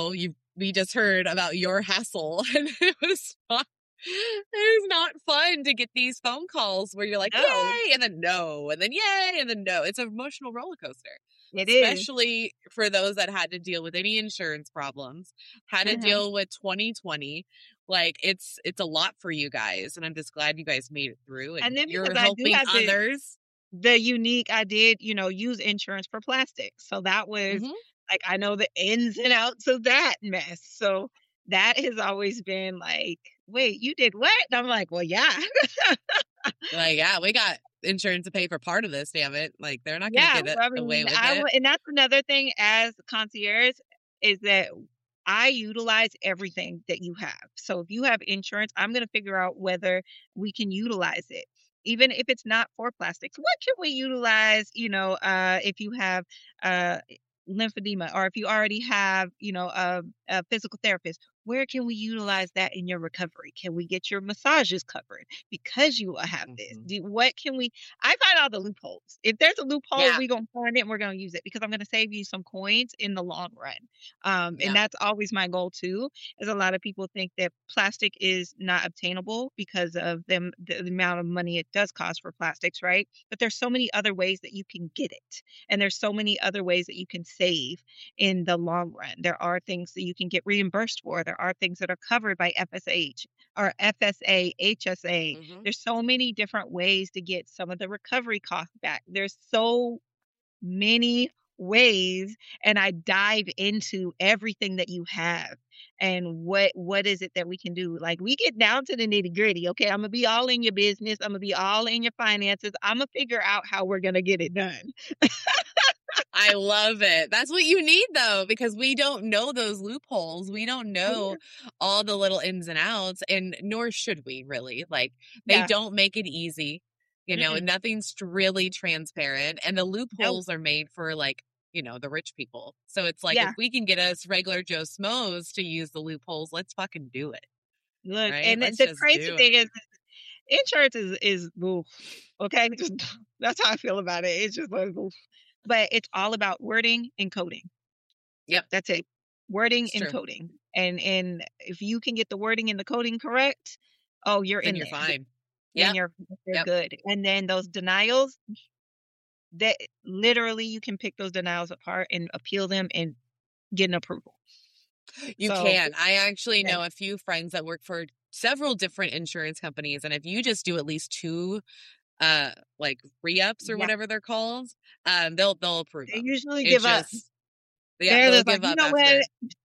we just heard about your hassle, and it was fun. It's not fun to get these phone calls where you're like, yay, and then no, and then yay, and then no. It's an emotional roller coaster. It Especially is. For those that had to deal with any insurance problems, had to deal with 2020. Like, it's a lot for you guys, and I'm just glad you guys made it through. And then you're helping others. I did, use insurance for plastics. So that was like, I know the ins and outs of that mess. So that has always been like, wait, you did what? And I'm like, well, yeah. Like, yeah, we got insurance to pay for part of this, damn it. Like, they're not going to get away with it. And that's another thing as concierge, is that I utilize everything that you have. So if you have insurance, I'm going to figure out whether we can utilize it. Even if it's not for plastics, what can we utilize, if you have lymphedema, or if you already have, a physical therapist, where can we utilize that in your recovery? Can we get your massages covered because you have this? What can we? I find all the loopholes. If there's a loophole, we're going to find it and we're going to use it, because I'm going to save you some coins in the long run. And that's always my goal too, is a lot of people think that plastic is not obtainable because of the amount of money it does cost for plastics, right? But there's so many other ways that you can get it. And there's so many other ways that you can save in the long run. There are things that you can get reimbursed for. There are things that are covered by FSH or FSA, HSA. There's so many different ways to get some of the recovery costs back. There's so many ways, and I dive into everything that you have and what is it that we can do. Like, we get down to the nitty gritty. Okay, I'm gonna be all in your business. I'm gonna be all in your finances. I'm gonna figure out how we're gonna get it done. I love it. That's what you need, though, because we don't know those loopholes. We don't know all the little ins and outs, and nor should we really. Like, they don't make it easy, and nothing's really transparent. And the loopholes are made for, like, the rich people. So it's like, if we can get us regular Joe Schmoes to use the loopholes, let's fucking do it. Look, right? And the crazy thing is, insurance is oof, okay? That's how I feel about it. It's just like, oof. But it's all about wording and coding. Yep. That's it. Wording and coding. And if you can get the wording and the coding correct, you're then you're fine. Then you're good. And then those denials, that literally you can pick those denials apart and appeal them and get an approval. You can. I actually know a few friends that work for several different insurance companies, and if you just do at least 2 like re-ups or whatever they're called, they'll approve them. They usually give up. Yeah, they'll give up after.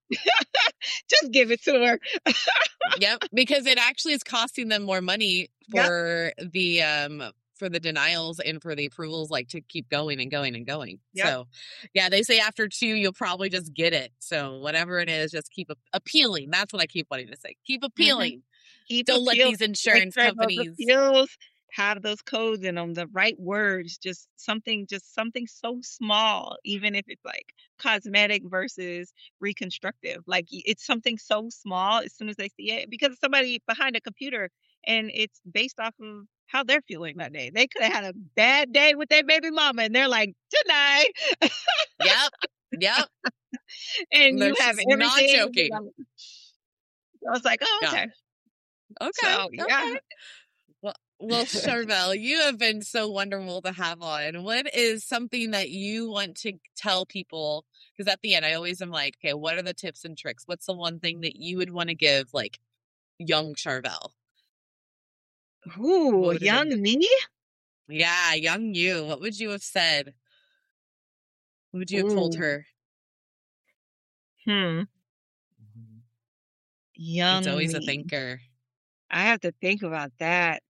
Just give it to her. Yep, because it actually is costing them more money for the denials and for the approvals, like, to keep going and going and going. Yep. So, they say after 2, you'll probably just get it. So whatever it is, just keep appealing. That's what I keep wanting to say. Keep appealing. Don't let these insurance companies have those codes in them, the right words, just something so small, even if it's like cosmetic versus reconstructive. Like, it's something so small as soon as they see it, because somebody behind a computer, and it's based off of how they're feeling that day. They could have had a bad day with their baby mama, and they're like, tonight. Yep. and No, you have she's everything. not joking. I was like, oh, okay. Okay. So, yeah. Okay. Well, Charvel, you have been so wonderful to have on. What is something that you want to tell people? Because at the end, I always am like, okay, what are the tips and tricks? What's the one thing that you would want to give, like, young Charvel? Ooh, young me? Yeah, young you. What would you have said? What would you have told her? Young It's always me. a thinker. I have to think about that.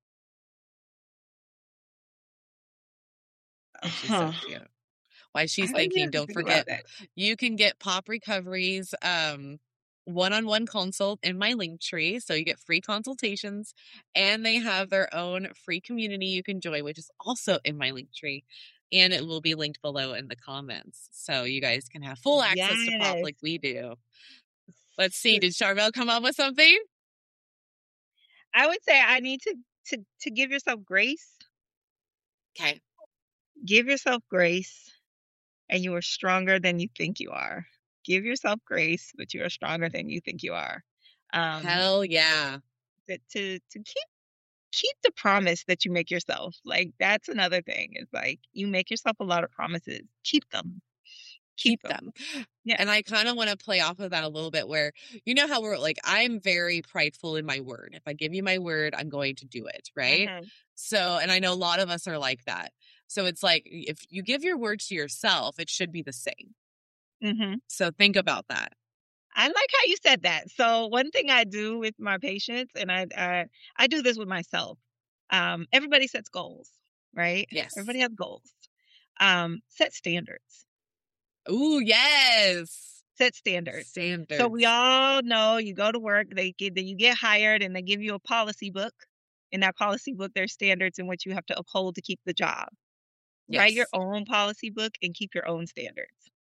She's so cute. While she's thinking, don't forget, you can get Pop Recovery's one-on-one consult in my Linktree. So you get free consultations, and they have their own free community you can join, which is also in my Linktree. And it will be linked below in the comments. So you guys can have full access to Pop like we do. Let's see. Did Charvel come up with something? I would say I need to give yourself grace. Okay. Give yourself grace, and you are stronger than you think you are. Give yourself grace, but you are stronger than you think you are. Hell yeah. To keep the promise that you make yourself. Like, that's another thing. It's like, you make yourself a lot of promises. Keep them. Keep them. Yeah. And I kind of want to play off of that a little bit, where, you know how we're like, I'm very prideful in my word. If I give you my word, I'm going to do it. Right. So, and I know a lot of us are like that. So it's like, if you give your word to yourself, it should be the same. So think about that. I like how you said that. So one thing I do with my patients, and I do this with myself. Everybody sets goals, right? Yes. Everybody has goals. Set standards. Ooh, yes. Set standards. So we all know, you go to work, you get hired, and they give you a policy book. In that policy book, there's standards in which you have to uphold to keep the job. Yes. Write your own policy book and keep your own standards.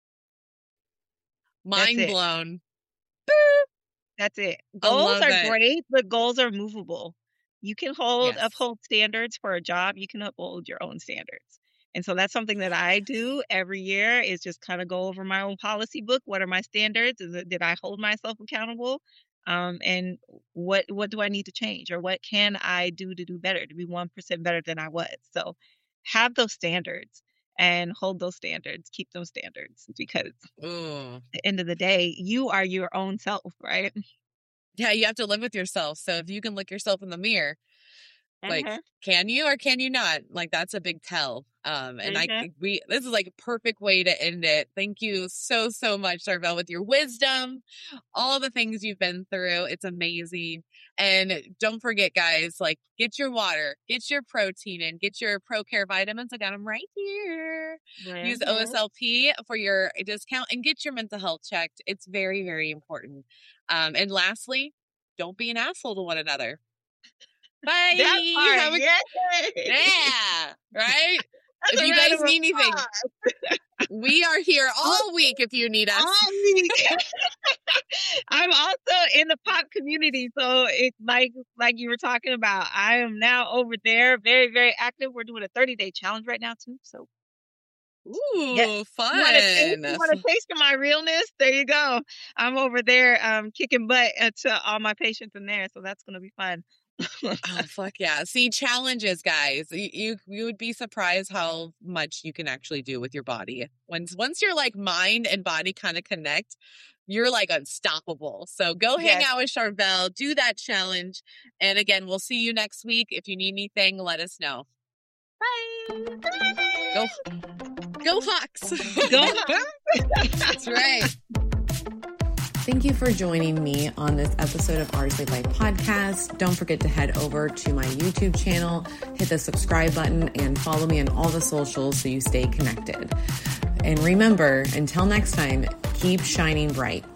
Mind blown. That's it. Goals are great, but goals are movable. You can uphold standards for a job. You can uphold your own standards. And so that's something that I do every year, is just kind of go over my own policy book. What are my standards? Did I hold myself accountable? And what do I need to change? Or what can I do to do better, to be 1% better than I was? So have those standards and hold those standards, keep those standards, because at the end of the day, you are your own self, right? Yeah, you have to live with yourself. So if you can look yourself in the mirror, like, can you or can you not? Like, that's a big tell. And this is like a perfect way to end it. Thank you so much, Charvel, with your wisdom, all the things you've been through. It's amazing. And don't forget, guys, like, get your water, get your protein in, get your ProCare vitamins. I got them right here. Use OSLP for your discount, and get your mental health checked. It's very, very important. And lastly, don't be an asshole to one another. Bye. Yeah, right? If you guys need anything, we are here all week if you need us. All week. I'm also in the Pop community, so it's like you were talking about. I am now over there, very, very active. We're doing a 30-day challenge right now too. So, fun! You want a taste of my realness? There you go. I'm over there, kicking butt to all my patients in there. So that's going to be fun. Oh, fuck yeah. See, challenges, guys. You would be surprised how much you can actually do with your body. Once your like mind and body kind of connect, you're like unstoppable. So go hang out with Charvel, do that challenge. And again, we'll see you next week. If you need anything, let us know. Bye. Go Hawks. Go Hawks. That's right. Thank you for joining me on this episode of Ours Live Life podcast. Don't forget to head over to my YouTube channel, hit the subscribe button, and follow me on all the socials so you stay connected. And remember, until next time, keep shining bright.